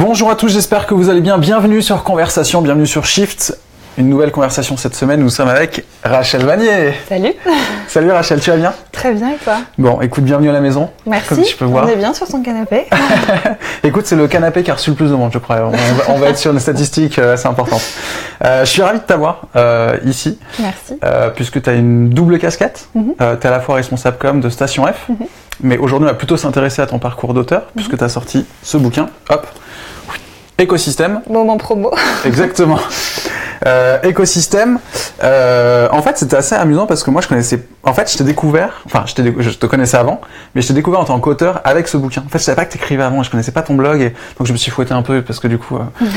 Bonjour à tous, j'espère que vous allez bien. Bienvenue sur Conversation, bienvenue sur Shift. Une nouvelle conversation cette semaine, nous sommes avec Rachel Vanier. Salut. Salut Rachel, tu vas bien? Très bien et toi? Bon, écoute, bienvenue à la maison. Merci, comme tu peux voir. On est bien sur son canapé. Écoute, c'est le canapé qui a reçu le plus de monde, je crois. On va être sur une statistique assez importante. Je suis ravi de t'avoir ici. Merci. Puisque tu as une double casquette. Tu es à la fois responsable com de Station F. Mais aujourd'hui, on va plutôt s'intéresser à ton parcours d'auteur, puisque tu as sorti ce bouquin. Hop. Écosystème. Moment promo. Exactement. Écosystème. En fait, c'était assez amusant parce que moi, je t'ai découvert. Enfin, je te connaissais avant, mais je t'ai découvert en tant qu'auteur avec ce bouquin. En fait, je savais pas que t'écrivais avant. Je connaissais pas ton blog, et donc je me suis fouetté un peu parce que du coup.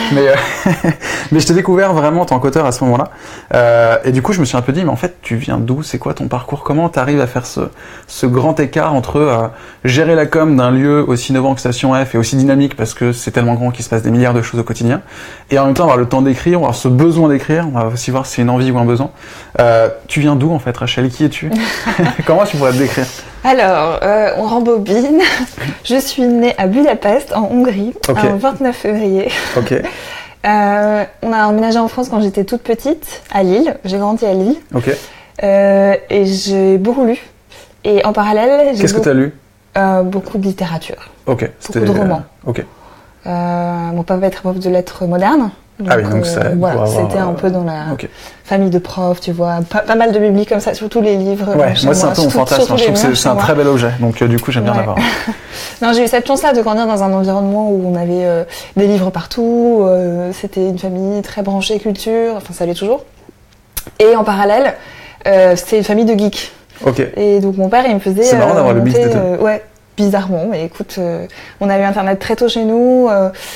Mais je t'ai découvert vraiment en tant qu'auteur à ce moment-là. Et du coup, je me suis un peu dit, mais en fait, tu viens d'où? C'est quoi ton parcours? Comment t'arrives à faire ce grand écart entre gérer la com d'un lieu aussi innovant que Station F et aussi dynamique parce que c'est tellement grand qu'il se passe des milliards de choses au quotidien, et en même temps avoir le temps d'écrire, avoir ce besoin d'écrire. On va aussi voir si c'est une envie ou un besoin. Tu viens d'où en fait, Rachel? Qui es-tu? Comment tu pourrais te décrire? Alors, on rembobine. Je suis née à Budapest, en Hongrie, le 29 février. Ok. On a emménagé en France quand j'étais toute petite, à Lille. J'ai grandi à Lille. Ok. Et j'ai beaucoup lu. Et en parallèle, Qu'est-ce que tu as lu? Beaucoup de littérature. Ok. Beaucoup de romans. Ok. Mon papa est prof de lettres modernes. Donc ça voilà, c'était un peu dans la famille de profs, tu vois, pas mal de bibliques comme ça, surtout les livres. Ouais, moi c'est un peu mon fantasme, je trouve que c'est un très bel objet, donc du coup j'aime bien l'avoir. Non, j'ai eu cette chance-là de grandir dans un environnement où on avait des livres partout, c'était une famille très branchée culture, enfin ça l'est toujours. Et en parallèle, c'était une famfamille de geeks. Ok. Et donc mon père, il me faisait... C'est marrant d'avoir le mix des deux. Ouais. Bizarrement, mais écoute, on avait Internet très tôt chez nous.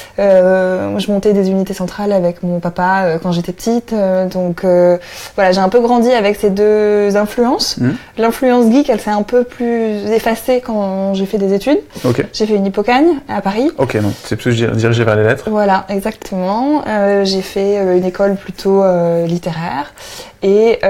Je montais des unités centrales avec mon papa quand j'étais petite. Donc voilà, j'ai un peu grandi avec ces deux influences. L'influence geek, elle s'est un peu plus effacée quand j'ai fait des études. Okay. J'ai fait une Hippocagne à Paris. Ok, donc c'est plus dirigé vers les lettres. Voilà, exactement. J'ai fait une école plutôt littéraire. Et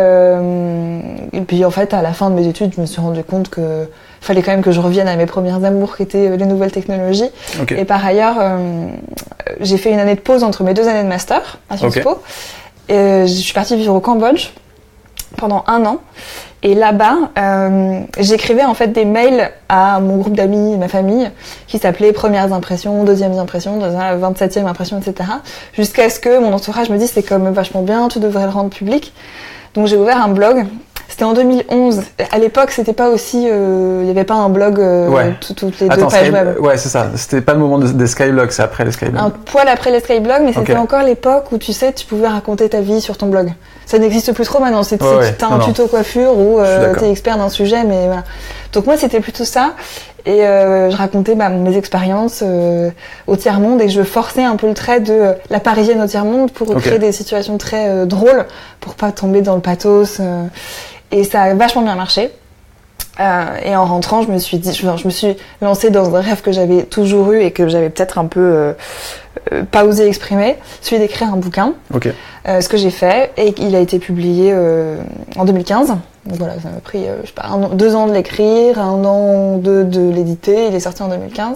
puis en fait, à la fin de mes études, je me suis rendu compte que fallait quand même que je revienne à mes premiers amours qui étaient les nouvelles technologies. Okay. Et par ailleurs, j'ai fait une année de pause entre mes 2 années de master à Sciences Po. Je suis partie vivre au Cambodge pendant 1 an. Et là-bas, j'écrivais en fait des mails à mon groupe d'amis, ma famille, qui s'appelait Premières impressions, Deuxièmes impressions, 27e impression, etc. Jusqu'à ce que mon entourage me dise c'est quand même vachement bien, tu devrais le rendre public. Donc j'ai ouvert un blog. C'était en 2011. À l'époque, c'était pas aussi... il y avait pas un blog toutes les 2 pages web. Ouais, c'est ça. C'était pas le moment des skyblogs, c'est après les skyblogs. Un poil après les skyblogs, mais c'était encore l'époque où, tu sais, tu pouvais raconter ta vie sur ton blog. Ça n'existe plus trop maintenant. T'as un tuto coiffure où t'es expert d'un sujet, mais voilà. Donc moi, c'était plutôt ça. Et je racontais mes expériences au tiers-monde, et je forçais un peu le trait de la parisienne au tiers-monde pour créer des situations très drôles, pour pas tomber dans le pathos. Et ça a vachement bien marché. Et en rentrant, je me suis lancée dans un rêve que j'avais toujours eu et que j'avais peut-être un peu pas osé exprimer, celui d'écrire un bouquin. Ce que j'ai fait, et il a été publié en 2015. Donc voilà, ça m'a pris 2 ans de l'écrire, 1 an de l'éditer. Il est sorti en 2015.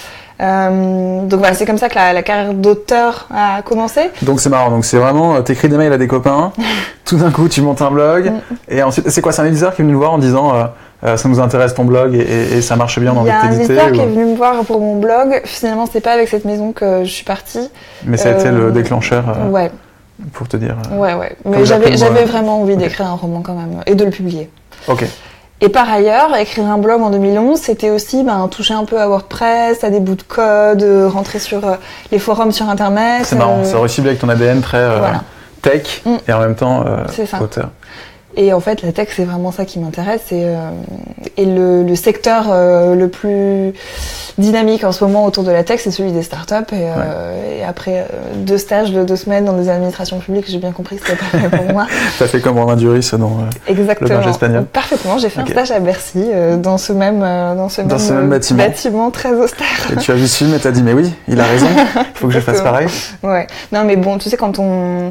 Donc voilà, c'est comme ça que la carrière d'auteur a commencé. Donc c'est marrant, donc c'est vraiment, t'écris des mails à des copains, tout d'un coup tu montes un blog, et ensuite, c'est quoi, c'est un éditeur qui est venu nous voir en disant ça nous intéresse ton blog et ça marche bien dans notre édité? Il y a un éditeur qui est venu me voir pour mon blog. Finalement, c'est pas avec cette maison que je suis partie. Mais ça a été le déclencheur pour te dire... Ouais. Mais j'avais vraiment envie d'écrire un roman quand même, et de le publier. Ok. Et par ailleurs, écrire un blog en 2011, c'était aussi toucher un peu à WordPress, à des bouts de code, rentrer sur les forums sur Internet. C'est marrant, ça ressemble avec ton ADN très tech et en même temps auteur. Et en fait, la tech, c'est vraiment ça qui m'intéresse. Et le secteur le plus dynamique en ce moment autour de la tech, c'est celui des startups. Et après 2 stages de 2 semaines dans des administrations publiques, j'ai bien compris que c'était pas fait pour moi. T'as fait comme Romain Duris dans le Berger espagnol. Parfaitement, j'ai fait un stage à Bercy dans ce même bâtiment très austère. Et tu as vu ce film et t'as dit mais oui, il a raison, il faut que je fasse pareil. Ouais. Non mais bon, tu sais, quand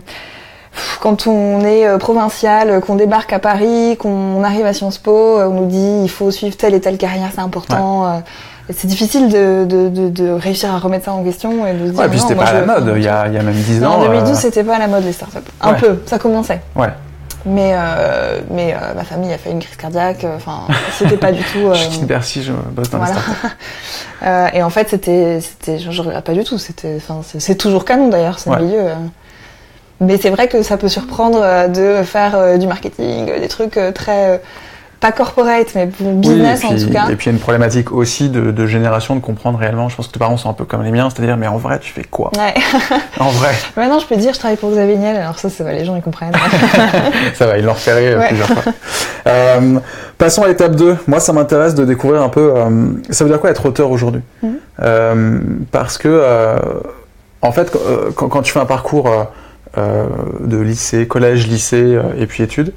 on est provincial, qu'on débarque à Paris, qu'on arrive à Sciences Po, on nous dit il faut suivre telle et telle carrière, c'est important. c'est difficile de réussir à remettre ça en question et de se dire. Ouais, et puis c'était pas à la mode, il y a même 10 ans. En 2012, c'était pas à la mode les startups. Un peu, ça commençait. Ouais. Mais ma famille a fait une crise cardiaque, c'était pas du tout. Je quitte Bercy, je bosse dans les startups. Et en fait, je regrette pas du tout, c'est toujours canon d'ailleurs, c'est le milieu. Mais c'est vrai que ça peut surprendre de faire du marketing, des trucs très. Pas corporate, mais business en tout cas. Et puis il y a une problématique aussi de génération de comprendre réellement. Je pense que tes parents sont un peu comme les miens, c'est-à-dire, mais en vrai, tu fais quoi? Ouais. En vrai. Maintenant, je peux dire, je travaille pour Xavier Niel, alors ça va, les gens ils comprennent. Ça va, ils l'ont repéré plusieurs fois. Passons à l'étape 2. Moi, ça m'intéresse de découvrir un peu. Ça veut dire quoi être auteur aujourd'hui? Parce que, en fait, quand tu fais un parcours de lycée, collège, lycée et puis études,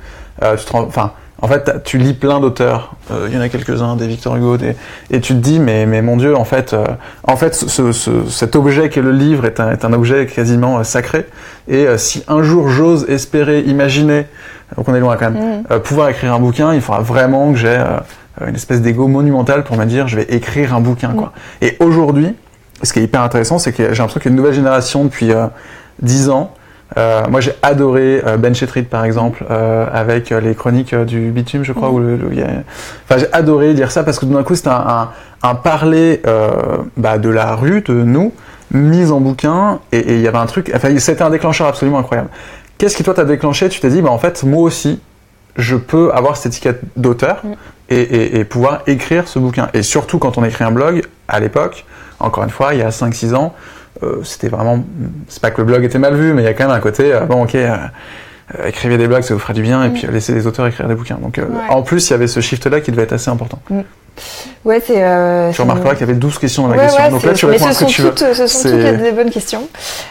en fait, tu lis plein d'auteurs. Il y en a quelques-uns, des Victor Hugo, et tu te dis, mais mon Dieu, en fait, cet objet qu'est le livre est un objet quasiment sacré. Et si un jour j'ose espérer, imaginer, donc on est loin quand même, pouvoir écrire un bouquin, il faudra vraiment que j'ai une espèce d'ego monumental pour me dire, je vais écrire un bouquin, quoi. Et aujourd'hui, ce qui est hyper intéressant, c'est que j'ai l'impression qu'il y a une nouvelle génération depuis 10 ans. Moi j'ai adoré Ben Chetrit par exemple avec les chroniques du bitume je crois j'ai adoré lire ça parce que d'un coup c'était un parler de la rue, de nous, mis en bouquin et il y avait un truc, c'était un déclencheur absolument incroyable. Qu'est-ce qui toi t'a déclenché? Tu t'es dit en fait moi aussi je peux avoir cette étiquette d'auteur et pouvoir écrire ce bouquin, et surtout quand on écrit un blog à l'époque, encore une fois il y a 5-6 ans, c'était vraiment, c'est pas que le blog était mal vu, mais il y a quand même un côté, écrivez des blogs, ça vous fera du bien, et puis laissez les auteurs écrire des bouquins. Donc en plus, il y avait ce shift-là qui devait être assez important. Ouais, tu remarqueras qu'il y avait 12 questions dans la question, donc là tu réponds à ce que tu veux. Ce sont toutes des bonnes questions.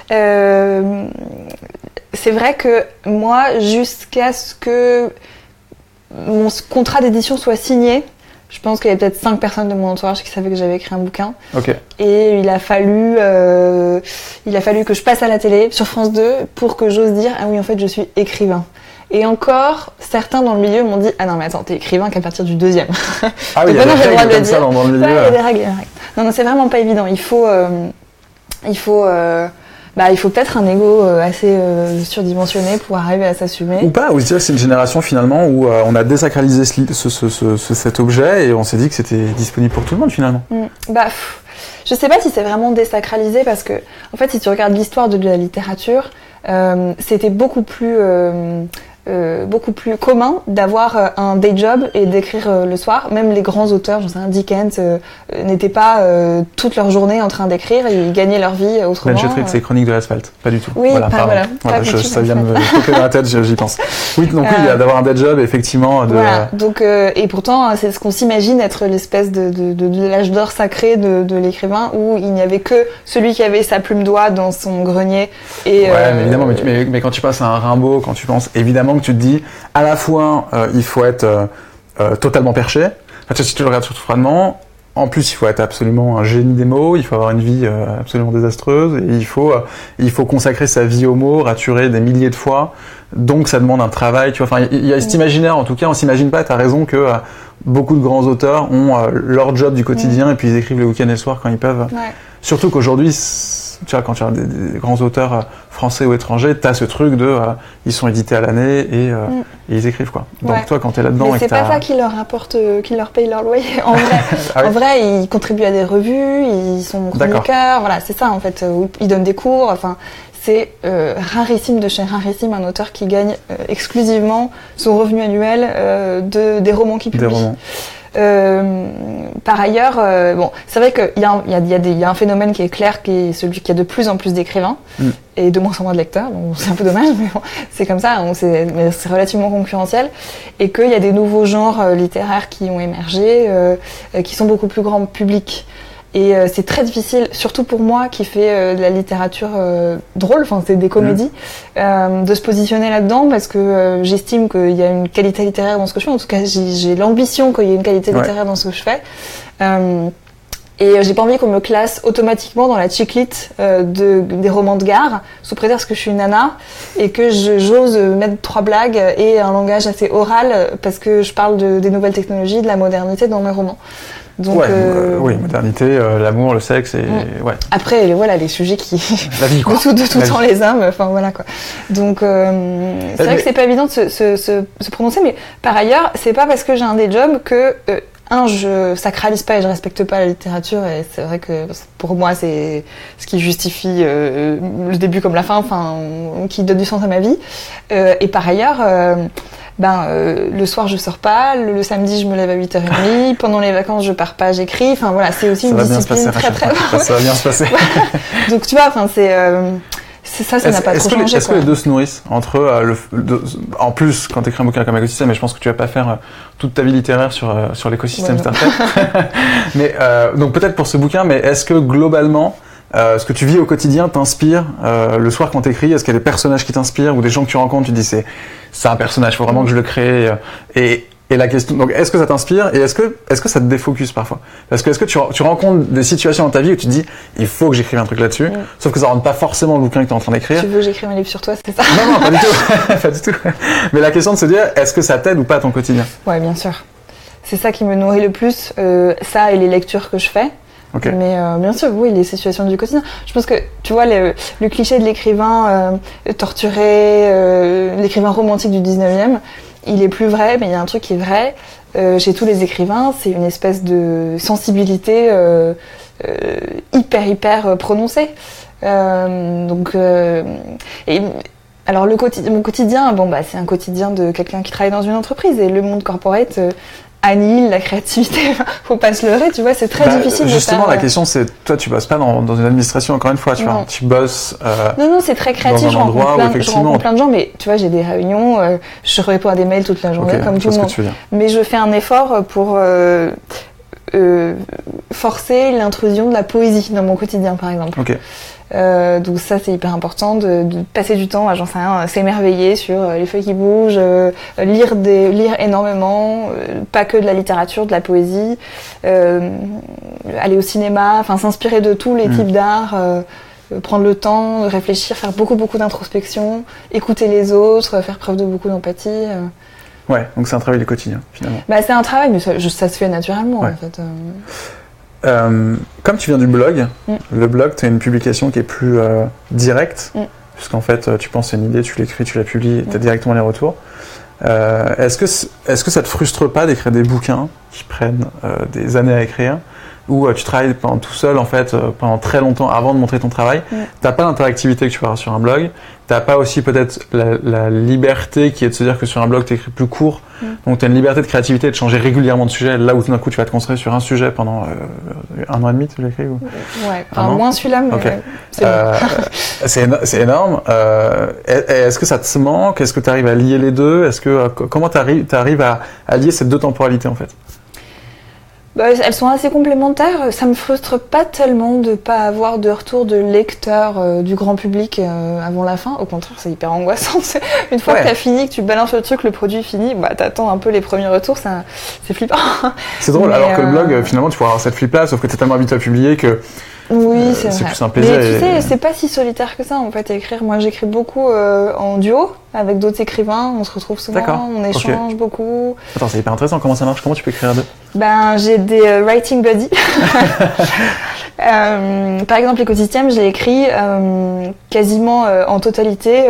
C'est vrai que moi, jusqu'à ce que mon contrat d'édition soit signé, je pense qu'il y avait peut-être 5 personnes de mon entourage qui savaient que j'avais écrit un bouquin. Okay. Et il a fallu que je passe à la télé sur France 2 pour que j'ose dire ah oui en fait je suis écrivain. Et encore, certains dans le milieu m'ont dit ah non mais attends t'es écrivain qu'à partir du 2e. Ah oui, il y a des règles comme ça dans le milieu. Il y a des règles. Non c'est vraiment pas évident. Il faut peut-être un ego assez surdimensionné pour arriver à s'assumer. Ou pas, ou se dire que c'est une génération finalement où on a désacralisé cet objet et on s'est dit que c'était disponible pour tout le monde finalement. Je sais pas si c'est vraiment désacralisé parce que, en fait, si tu regardes l'histoire de la littérature, c'était beaucoup plus commun d'avoir un day job et d'écrire le soir. Même les grands auteurs, j'en sais un Dickens, n'étaient pas toute leur journée en train d'écrire, ils gagnaient leur vie autrement. Ben Chetrit, c'est Chroniques de l'asphalte, pas du tout. Oui, voilà, ça vient de me toquer dans la tête, j'y pense. Oui, donc il y a d'avoir un day job, effectivement. Voilà, donc, et pourtant, c'est ce qu'on s'imagine être l'espèce de l'âge d'or sacré de l'écrivain, où il n'y avait que celui qui avait sa plume d'oie dans son grenier. Et, mais évidemment, mais quand tu passes à un Rimbaud, quand tu penses évidemment que tu te dis à la fois il faut être totalement perché, si tu le regardes surtout froidement, en plus il faut être absolument un génie des mots, il faut avoir une vie absolument désastreuse et il faut consacrer sa vie aux mots, raturer des milliers de fois, donc ça demande un travail, tu vois. Enfin il y a cet imaginaire, en tout cas on s'imagine pas, t'as raison que beaucoup de grands auteurs ont leur job du quotidien et puis ils écrivent le week-end et le soir quand ils peuvent. Surtout qu'aujourd'hui, tu vois, quand tu as des grands auteurs français ou étrangers, t'as ce truc de ils sont édités à l'année et ils écrivent quoi. Donc toi, quand t'es là-dedans, mais c'est pas ça qui leur apporte, qui leur paye leur loyer. En vrai, en vrai, ils contribuent à des revues, ils sont chroniqueurs. Voilà, c'est ça en fait. Ils donnent des cours. Enfin, c'est rarissime de chez rarissime un auteur qui gagne exclusivement son revenu annuel des romans qu'il publie. Des romans. Par ailleurs, c'est vrai qu'il y a un phénomène qui est clair, qui est celui qui a de plus en plus d'écrivains et de moins en moins de lecteurs. Donc c'est un peu dommage, mais bon, c'est comme ça. Mais c'est relativement concurrentiel, et qu'il y a des nouveaux genres littéraires qui ont émergé, qui sont beaucoup plus grand public. Et c'est très difficile, surtout pour moi qui fais de la littérature drôle, enfin c'est des comédies, de se positionner là-dedans parce que j'estime qu'il y a une qualité littéraire dans ce que je fais. En tout cas, j'ai l'ambition qu'il y ait une qualité littéraire dans ce que je fais. Et j'ai pas envie qu'on me classe automatiquement dans la chiclite des romans de gare, sous prétexte que je suis une nana et que j'ose mettre 3 blagues et un langage assez oral parce que je parle des nouvelles technologies, de la modernité dans mes romans. Donc, oui, modernité, l'amour, le sexe et ouais. Après, voilà, les sujets qui la vie, quoi. de tout temps les hommes, enfin voilà quoi. Donc c'est vrai que c'est pas évident de se prononcer, mais par ailleurs, c'est pas parce que j'ai un des jobs que je sacralise pas et je respecte pas la littérature, et c'est vrai que pour moi c'est ce qui justifie le début comme la fin, enfin qui donne du sens à ma vie. Et par ailleurs, le soir je sors pas, le samedi je me lève à 8h30, pendant les vacances je pars pas, j'écris, enfin voilà, c'est aussi une discipline très ça va bien se passer. Donc tu vois, enfin ça n'a pas trop changé. Est-ce que les deux se nourrissent entre en plus, quand tu écris un bouquin comme Écosystème, et je pense que tu vas pas faire toute ta vie littéraire sur l'écosystème startup. Mais donc peut-être pour ce bouquin, mais est-ce que globalement, ce que tu vis au quotidien t'inspire le soir quand t'écris? Est-ce qu'il y a des personnages qui t'inspirent ou des gens que tu rencontres, tu te dis c'est un personnage, faut vraiment que je le crée et la question, donc est-ce que ça t'inspire et est-ce que ça te défocus parfois? Parce que est-ce que tu rencontres des situations dans ta vie où tu te dis il faut que j'écrive un truc là-dessus, sauf que ça rentre pas forcément le bouquin que tu es en train d'écrire. Tu veux que j'écrive un livre sur toi, c'est ça? Non, pas du tout. Pas du tout. Mais la question de se dire est-ce que ça t'aide ou pas à ton quotidien? Ouais, bien sûr. C'est ça qui me nourrit le plus, ça et les lectures que je fais. Okay. Mais bien sûr, oui, les situations du quotidien. Je pense que, tu vois, le cliché de l'écrivain torturé, l'écrivain romantique du 19e, il est plus vrai, mais il y a un truc qui est vrai. Chez tous les écrivains, c'est une espèce de sensibilité hyper prononcée. Alors mon quotidien, c'est un quotidien de quelqu'un qui travaille dans une entreprise, et le monde corporate annihile la créativité. Faut pas se leurrer, tu vois, c'est très difficile de faire. Justement, la question c'est, toi tu bosses pas dans une administration, encore une fois, tu vois, tu bosses non, c'est très créatif, je rencontre plein de gens, mais tu vois, j'ai des réunions, je réponds à des mails toute la journée, comme tout le monde. Mais je fais un effort pour forcer l'intrusion de la poésie dans mon quotidien, par exemple. Donc ça, c'est hyper important de passer du temps à, j'en sais rien, s'émerveiller sur les feuilles qui bougent, lire énormément, pas que de la littérature, de la poésie, aller au cinéma, enfin s'inspirer de tous les types d'art, prendre le temps de réfléchir, faire beaucoup d'introspection, écouter les autres, faire preuve de beaucoup d'empathie. Ouais, donc c'est un travail du quotidien, finalement. C'est un travail, mais ça se fait naturellement, en fait. Comme tu viens du blog, le blog, tu as une publication qui est plus directe, puisqu'en fait, tu penses à une idée, tu l'écris, tu la publies, et tu as directement les retours. Est-ce que ça te frustre pas d'écrire des bouquins qui prennent des années à écrire, où tu travailles tout seul, en fait, pendant très longtemps avant de montrer ton travail? T'as pas l'interactivité que tu peux avoir sur un blog, t'as pas aussi peut-être la liberté qui est de se dire que sur un blog, tu écris plus court, donc tu as une liberté de créativité de changer réguliément de sujet, là où tout d'un coup tu vas te concentrer sur un sujet pendant 1 an et demi, tu l'as écrit ou... Ouais, moins celui-là, mais c'est énorme. Est-ce que ça te manque? Est-ce que tu arrives à lier les deux? Comment tu arrives à lier ces deux temporalités, en fait? Elles sont assez complémentaires. Ça me frustre pas tellement de pas avoir de retour de lecteurs du grand public avant la fin. Au contraire, c'est hyper angoissant. Une fois que t'as fini, que tu balances le truc, le produit est fini, t'attends un peu les premiers retours, c'est flippant. C'est drôle, alors que le blog, finalement, tu pourras avoir cette flip-là, sauf que t'es tellement habitué à publier que... Oui, c'est vrai. plus un plaisir. Mais tu sais, c'est pas si solitaire que ça, en fait, à écrire. Moi, j'écris beaucoup en duo avec d'autres écrivains. On se retrouve souvent, on échange beaucoup. Attends, c'est hyper intéressant. Comment ça marche? Comment tu peux écrire à deux? J'ai des writing buddies. Par exemple, Écosystème, je l'ai écrit quasiment en totalité.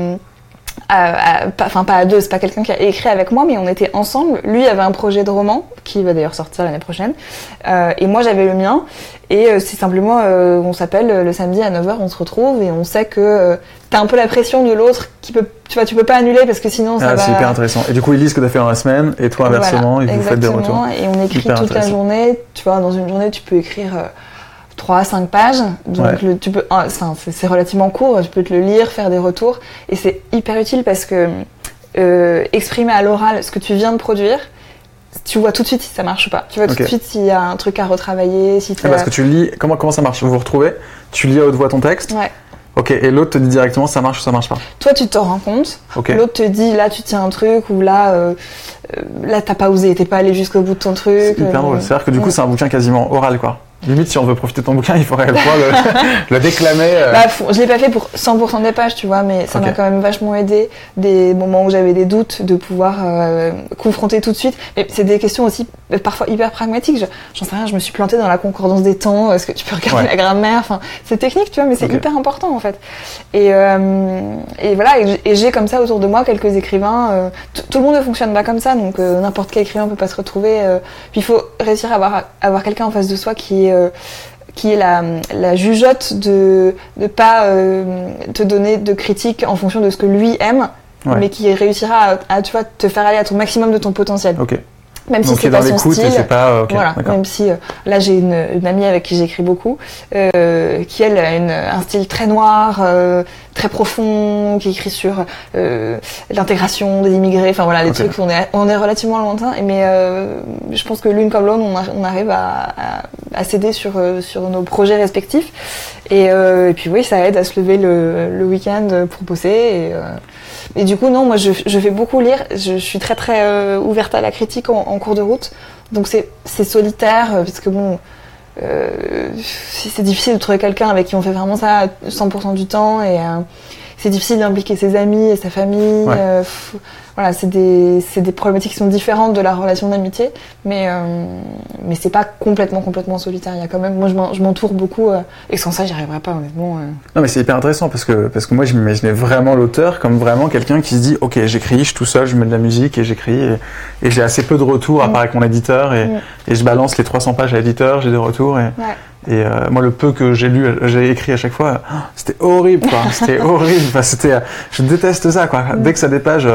Pas à deux, c'est pas quelqu'un qui a écrit avec moi, mais on était ensemble. Lui avait un projet de roman qui va d'ailleurs sortir l'année prochaine, et moi j'avais le mien, et c'est simplement on s'appelle le samedi à 9h, on se retrouve, et on sait que t'as un peu la pression de l'autre qui peut, tu peux pas annuler parce que sinon ça va... C'est hyper intéressant. Et du coup ils lisent ce que t'as fait dans la semaine, et toi inversement, et vous faites des retours. Et on écrit toute la journée. Tu vois, dans une journée tu peux écrire 3 à 5 pages, donc c'est relativement court, tu peux te le lire, faire des retours, et c'est hyper utile parce que exprimer à l'oral ce que tu viens de produire, tu vois tout de suite si ça marche ou pas. Tu vois tout de suite s'il y a un truc à retravailler, si parce que tu lis, comment ça marche? Vous vous retrouvez, tu lis à haute voix ton texte. Ouais. Ok, et l'autre te dit directement ça marche ou ça marche pas. Toi tu t'en rends compte, l'autre te dit là tu tiens un truc, ou là t'as pas osé, t'es pas allé jusqu'au bout de ton truc. C'est hyper drôle, c'est-à-dire que du coup c'est un bouquin quasiment oral, quoi. Limite, si on veut profiter de ton bouquin, il faudrait le déclamer. Je l'ai pas fait pour 100% des pages, tu vois, mais ça m'a quand même vachement aidé. Des moments où j'avais des doutes, de pouvoir confronter tout de suite. Mais c'est des questions aussi parfois hyper pragmatique. J'en sais rien, je me suis plantée dans la concordance des temps, est-ce que tu peux regarder la grammaire, enfin, c'est technique, tu vois, mais c'est hyper important, en fait. Et voilà, et j'ai comme ça autour de moi quelques écrivains, tout le monde ne fonctionne pas comme ça, donc n'importe quel écrivain peut pas se retrouver, puis il faut réussir à avoir quelqu'un en face de soi qui est la jugeote de pas te donner de critiques en fonction de ce que lui aime, mais qui réussira à tu vois, te faire aller à ton maximum de ton potentiel. Même si c'est pas son style, voilà. Même si là j'ai une amie avec qui j'écris beaucoup, qui elle a un style très noir, très profond, qui écrit sur l'intégration des immigrés, enfin voilà, les trucs où on est relativement lointain. Mais je pense que l'une comme l'autre, on arrive à s'aider sur nos projets respectifs. Et puis oui, ça aide à se lever le week-end pour bosser. Et du coup, non, moi je fais beaucoup lire. Je suis très très ouverte à la critique en cours de route. Donc c'est solitaire parce que bon, c'est difficile de trouver quelqu'un avec qui on fait vraiment ça 100% du temps et c'est difficile d'impliquer ses amis et sa famille. Voilà, c'est des problématiques qui sont différentes de la relation d'amitié, mais c'est pas complètement solitaire. Il y a quand même, moi je m'entoure beaucoup et sans ça j'y arriverais pas honnêtement. Non mais c'est hyper intéressant parce que moi je m'imaginais vraiment l'auteur comme vraiment quelqu'un qui se dit ok, j'écris, je suis tout seul, je mets de la musique et j'écris et j'ai assez peu de retours à part avec mon éditeur et je balance les 300 pages à l'éditeur, j'ai des retours et moi le peu que j'ai écrit à chaque fois, c'était horrible quoi, c'était horrible, enfin, je déteste ça quoi. Dès que ça dépasse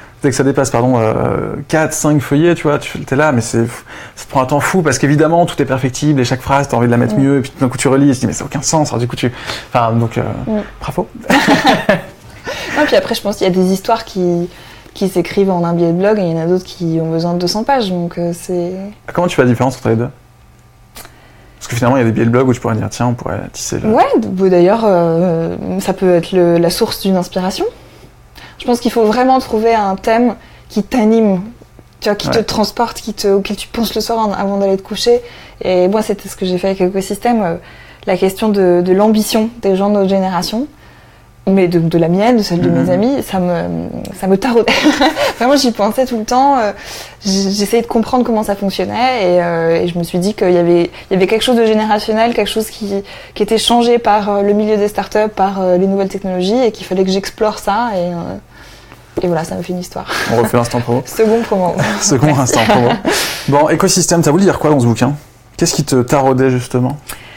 4, 5 feuillets, tu vois, t'es là, mais ça te prend un temps fou parce qu'évidemment tout est perfectible et chaque phrase t'as envie de la mettre mieux et puis tout d'un coup tu relis et tu te dis mais ça n'a aucun sens, alors du coup bravo. Non, puis après je pense qu'il y a des histoires qui s'écrivent en un billet de blog et il y en a d'autres qui ont besoin de 200 pages, donc c'est... Comment tu fais la différence entre les deux ? Parce que finalement il y a des billets de blog où tu pourrais dire tiens on pourrait tisser le... Ouais, d'ailleurs ça peut être la source d'une inspiration. Je pense qu'il faut vraiment trouver un thème qui t'anime, tu vois, qui te transporte, auquel tu penses le soir avant d'aller te coucher. Et moi, c'était ce que j'ai fait avec Écosystème, la question de l'ambition des gens de notre génération, mais de la mienne, de celle de mes amis, ça me taraudait. Vraiment, j'y pensais tout le temps. J'essayais de comprendre comment ça fonctionnait et je me suis dit qu'il y avait quelque chose de générationnel, quelque chose qui était changé par le milieu des startups, par les nouvelles technologies et qu'il fallait que j'explore ça et voilà, ça me fait une histoire. On refait l'instant promo. Second promo. Second instant promo. Bon, Écosystème, t'as voulu dire quoi dans ce bouquin ? Qu'est-ce qui te taraudait justement ?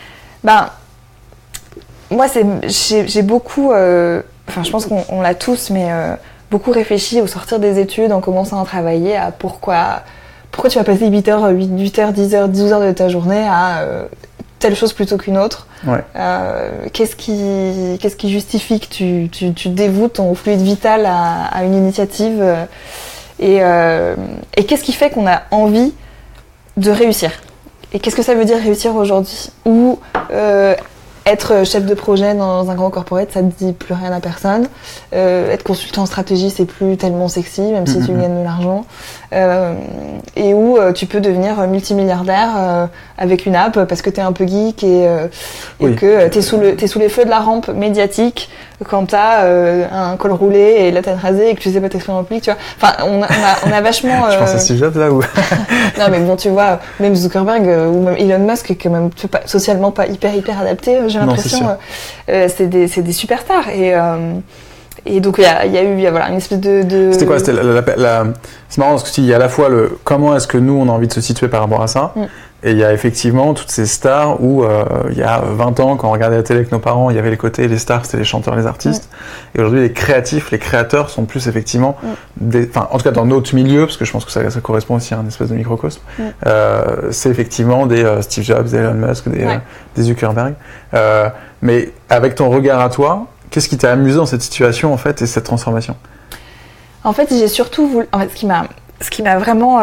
Moi, j'ai beaucoup, je pense qu'on l'a tous, mais beaucoup réfléchi au sortir des études, en commençant à travailler, à pourquoi tu vas passer 8 heures, 10 heures, 12 heures de ta journée à telle chose plutôt qu'une autre. Qu'est-ce qui justifie que tu dévoues ton fluide vital à une initiative et qu'est-ce qui fait qu'on a envie de réussir ? Et qu'est-ce que ça veut dire réussir aujourd'hui ? Ou être chef de projet dans un grand corporate, ça ne dit plus rien à personne. Être consultant en stratégie, c'est plus tellement sexy, même si tu gagnes de l'argent. Et où tu peux devenir multimilliardaire avec une app parce que t'es un peu geek et que t'es sous les feux de la rampe médiatique quand t'as un col roulé et la tête rasée et que tu sais pas t'exprimer en public, tu vois. Enfin, on a vachement... Je pense à Steve Jobs là où... Non mais bon, tu vois, même Zuckerberg ou même Elon Musk qui est quand même socialement pas hyper adapté, j'ai l'impression. C'est des superstars et donc il y a eu voilà une espèce de... C'était quoi ? C'était c'est marrant parce que il y a à la fois le comment est-ce que nous on a envie de se situer par rapport à ça, et il y a effectivement toutes ces stars où il y a 20 ans quand on regardait la télé avec nos parents, il y avait les côtés, les stars c'était les chanteurs, les artistes, et aujourd'hui les créatifs, les créateurs sont plus effectivement en tout cas dans notre milieu, parce que je pense que ça correspond aussi à un espèce de microcosme, c'est effectivement des Steve Jobs, des Elon Musk, des Zuckerberg, mais avec ton regard à toi, qu'est-ce qui t'a amusé dans cette situation en fait et cette transformation ? En fait, j'ai surtout voulu. En fait, ce qui m'a vraiment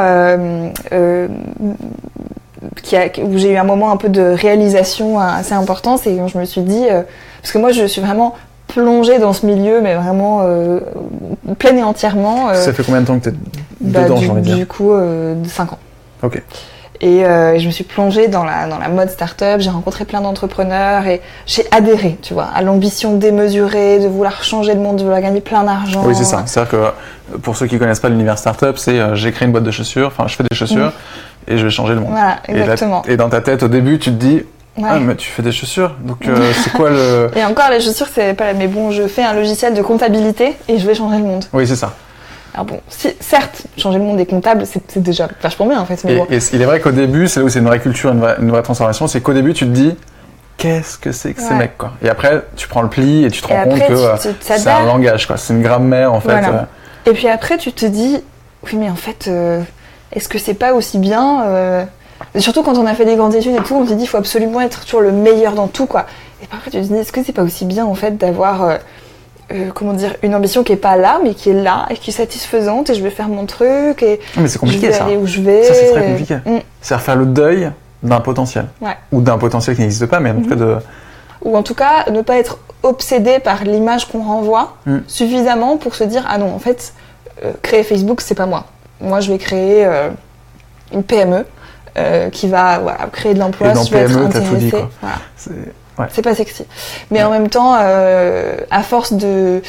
où j'ai eu un moment un peu de réalisation assez important, c'est quand je me suis dit parce que moi je suis vraiment plongée dans ce milieu, mais vraiment pleine et entièrement. Ça fait combien de temps que t'es dedans, j'ai envie de dire ? Du coup, de 5 ans. Ok. Et je me suis plongée dans la mode start-up, j'ai rencontré plein d'entrepreneurs et j'ai adhéré, tu vois, à l'ambition démesurée de vouloir changer le monde, de vouloir gagner plein d'argent. Oui, c'est ça. C'est-à-dire que pour ceux qui connaissent pas l'univers start-up, c'est j'ai créé une boîte de chaussures, enfin je fais des chaussures et je vais changer le monde. Voilà, exactement. Et dans ta tête, au début, tu te dis ah, mais tu fais des chaussures, donc c'est quoi le... Et encore, les chaussures, c'est pas... Mais bon, je fais un logiciel de comptabilité et je vais changer le monde. Oui, c'est ça. Alors bon, certes, changer le monde des comptables, c'est déjà vachement bien en fait. Mais et il est vrai qu'au début, c'est là où c'est une vraie culture, une vraie transformation, c'est qu'au début, tu te dis qu'est-ce que c'est que ces mecs, quoi. Et après, tu prends le pli et tu te rends compte que c'est un langage, quoi. C'est une grammaire, en fait. Voilà. Et puis après, tu te dis, oui, mais en fait, est-ce que c'est pas aussi bien surtout quand on a fait des grandes études et tout, on se dit, il faut absolument être toujours le meilleur dans tout, quoi. Et après, tu te dis, est-ce que c'est pas aussi bien, en fait, d'avoir... comment dire, une ambition qui est pas là, mais qui est là et qui est satisfaisante et je vais faire mon truc et mais c'est compliqué, je vais aller où je vais. Ça, c'est très compliqué. C'est-à-dire faire le deuil d'un potentiel. Ouais. Ou d'un potentiel qui n'existe pas, mais en tout cas de... Ou en tout cas, ne pas être obsédé par l'image qu'on renvoie suffisamment pour se dire, ah non, en fait, créer Facebook, c'est pas moi. Moi, je vais créer une PME qui va créer de l'emploi, je vais être intéressée. T'as tout dit, quoi. Voilà. Ouais. C'est pas sexy. Mais en même temps, à force de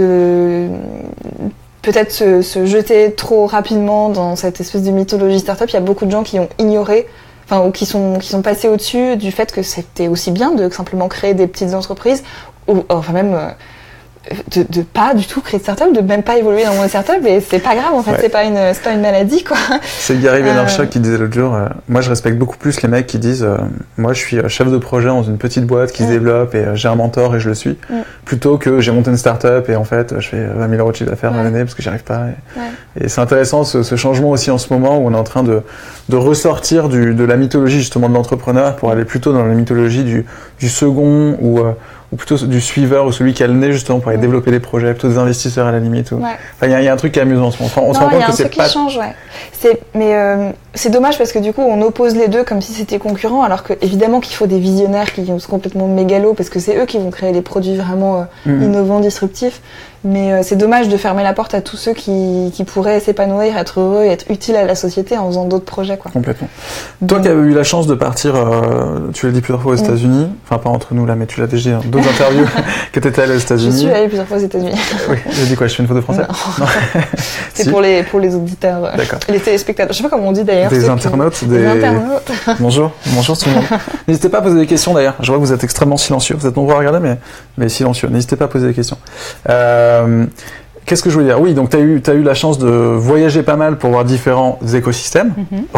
peut-être se jeter trop rapidement dans cette espèce de mythologie startup, il y a beaucoup de gens qui ont ignoré, ou qui sont passés au-dessus du fait que c'était aussi bien de simplement créer des petites entreprises, ou enfin même de pas du tout créer de start-up, de même pas évoluer dans mon start-up, et c'est pas grave en fait, c'est pas une maladie, quoi. C'est Gary Vaynerchuk qui disait l'autre jour, moi je respecte beaucoup plus les mecs qui disent moi je suis chef de projet dans une petite boîte qui se développe et j'ai un mentor et je le suis, plutôt que j'ai monté une start-up et en fait je fais 20 000 € de chiffre d'affaires dans l'année parce que j'y arrive pas. Et c'est intéressant ce changement aussi en ce moment où on est en train de ressortir de la mythologie justement de l'entrepreneur pour aller plutôt dans la mythologie du second ou plutôt du suiveur ou celui qui a le nez justement pour aller développer des projets, plutôt des investisseurs à la limite. Enfin, il y a un truc qui est amusant en ce moment. Enfin, on se rend compte que c'est pas... qui change, mais c'est dommage parce que du coup on oppose les deux comme si c'était concurrent, alors que évidemment qu'il faut des visionnaires qui sont complètement mégalos parce que c'est eux qui vont créer des produits vraiment innovants, disruptifs. Mais c'est dommage de fermer la porte à tous ceux qui pourraient s'épanouir, être heureux et être utiles à la société en faisant d'autres projets, quoi. Complètement. Toi qui as eu la chance de partir, tu l'as dit plusieurs fois aux États-Unis, enfin pas entre nous là, mais tu l'as déjà dit, d'autres interviews que tu étais allé aux États-Unis. Je suis allée plusieurs fois aux États-Unis. Oui, j'ai dit quoi, je fais une faute de français? Non. C'est si. pour les auditeurs, les téléspectateurs. Je sais pas comment on dit d'ailleurs. Des internautes. Des internautes. Bonjour tout le monde. N'hésitez pas à poser des questions d'ailleurs. Je vois que vous êtes extrêmement silencieux. Vous êtes nombreux à regarder, mais silencieux. N'hésitez pas à poser des questions. Qu'est-ce que je voulais dire? Oui, donc t'as eu la chance de voyager pas mal pour voir différents écosystèmes.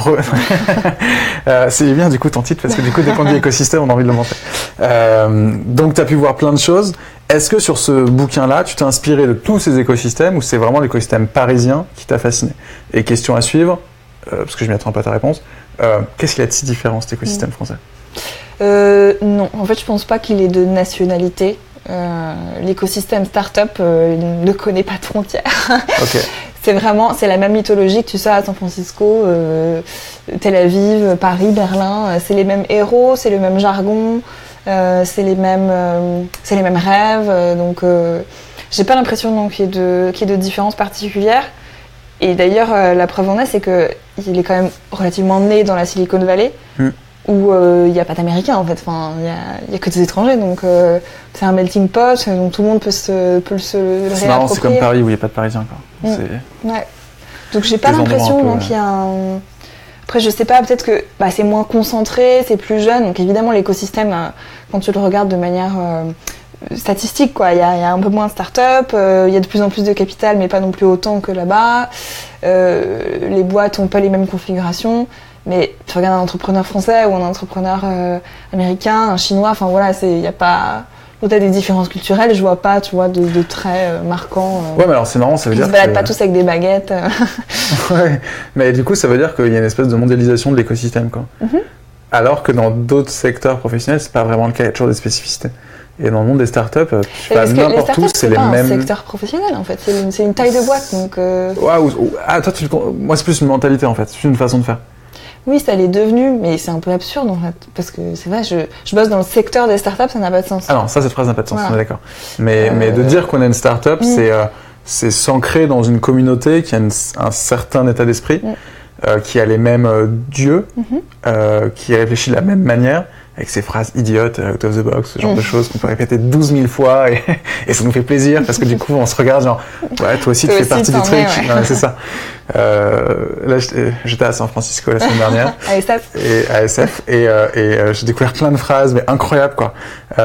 C'est bien du coup ton titre parce que du coup dès qu'on dit écosystème, on a envie de le montrer. Donc t'as pu voir plein de choses. Est-ce que sur ce bouquin-là, tu t'es inspiré de tous ces écosystèmes ou c'est vraiment l'écosystème parisien qui t'a fasciné? Et question à suivre, parce que je m'y attends pas à ta réponse, qu'est-ce qu'il y a de si différent cet écosystème français? Non, en fait je pense pas qu'il ait de nationalité. L'écosystème start-up ne connaît pas de frontières. Okay. C'est la même mythologie que tu sais à San Francisco, Tel Aviv, Paris, Berlin. C'est les mêmes héros, c'est le même jargon, c'est les mêmes rêves. Donc j'ai pas l'impression qu'il y ait de différences particulières. Et d'ailleurs la preuve en est, c'est que il est quand même relativement né dans la Silicon Valley. Où il n'y a pas d'Américains en fait, enfin il y a que des étrangers, donc c'est un melting pot, donc tout le monde peut le réapproprier. C'est marrant, c'est comme Paris où il n'y a pas de Parisiens, quoi. Ouais. Donc j'ai pas l'impression qu'il y a un... Après je sais pas, peut-être que c'est moins concentré, c'est plus jeune, donc évidemment l'écosystème, quand tu le regardes de manière statistique, quoi, il y a un peu moins de start-up, il y a de plus en plus de capital, mais pas non plus autant que là-bas. Les boîtes ont pas les mêmes configurations. Mais tu regardes un entrepreneur français ou un entrepreneur américain, un chinois, enfin voilà, il n'y a pas... Peut-être des différences culturelles, je vois pas, tu vois, de traits marquants. Ouais, mais alors c'est marrant, ça veut dire qu'ils se baladent pas tous avec des baguettes. Ouais, mais du coup, ça veut dire qu'il y a une espèce de mondialisation de l'écosystème, quoi. Alors que dans d'autres secteurs professionnels, c'est pas vraiment le cas, il y a toujours des spécificités. Et dans le monde des startups, tu vas n'importe où, c'est les mêmes... C'est un secteur professionnel, en fait, c'est une taille de boîte, donc... Moi, c'est plus une mentalité, en fait, c'est une façon de faire. Oui, ça l'est devenu, mais c'est un peu absurde en fait, parce que c'est vrai, je bosse dans le secteur des startups, ça n'a pas de sens. Ah non, ça cette phrase n'a pas de sens, on est d'accord. Mais de dire qu'on a une startup, c'est s'ancrer dans une communauté qui a un certain état d'esprit. qui a les mêmes dieux, qui réfléchit de la même manière, avec ses phrases idiotes, out of the box, ce genre de choses qu'on peut répéter 12 000 fois et ça nous fait plaisir parce que du coup on se regarde genre ouais toi aussi tu fais partie du truc, ouais, c'est ça. Là j'étais à San Francisco la semaine dernière à SF et j'ai découvert plein de phrases mais incroyables quoi.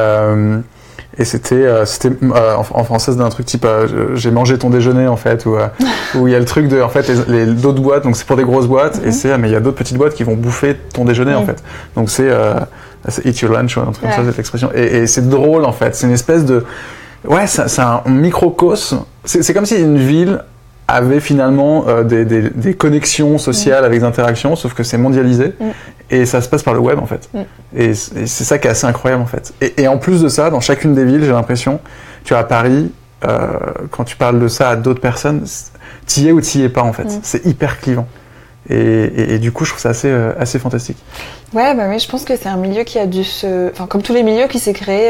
Et c'était en français c'était un truc type j'ai mangé ton déjeuner en fait où il y a le truc de en fait les d'autres boîtes donc c'est pour des grosses boîtes et c'est mais il y a d'autres petites boîtes qui vont bouffer ton déjeuner en fait. Donc c'est eat your lunch ou un truc comme ça cette expression et c'est drôle en fait, c'est une espèce de c'est un microcosme, c'est comme si une ville avait finalement des connexions sociales avec des interactions, sauf que c'est mondialisé et ça se passe par le web en fait. Et c'est ça qui est assez incroyable en fait. Et en plus de ça, dans chacune des villes, j'ai l'impression, tu vois, à Paris, quand tu parles de ça à d'autres personnes, t'y es ou t'y es pas en fait. C'est hyper clivant. Et du coup, je trouve ça assez fantastique. Ouais, je pense que c'est un milieu qui a dû comme tous les milieux qui s'est créé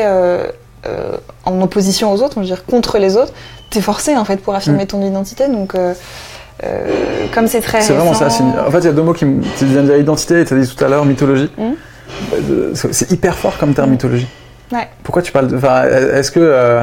en opposition aux autres, on veut dire contre les autres, t'es forcé en fait pour affirmer ton identité, donc comme c'est très récent... C'est vraiment ça, en fait il y a deux mots qui viennent de l'identité et tu as dit tout à l'heure mythologie. C'est hyper fort comme terme mythologie. Ouais. Pourquoi tu parles de... Enfin, est-ce que...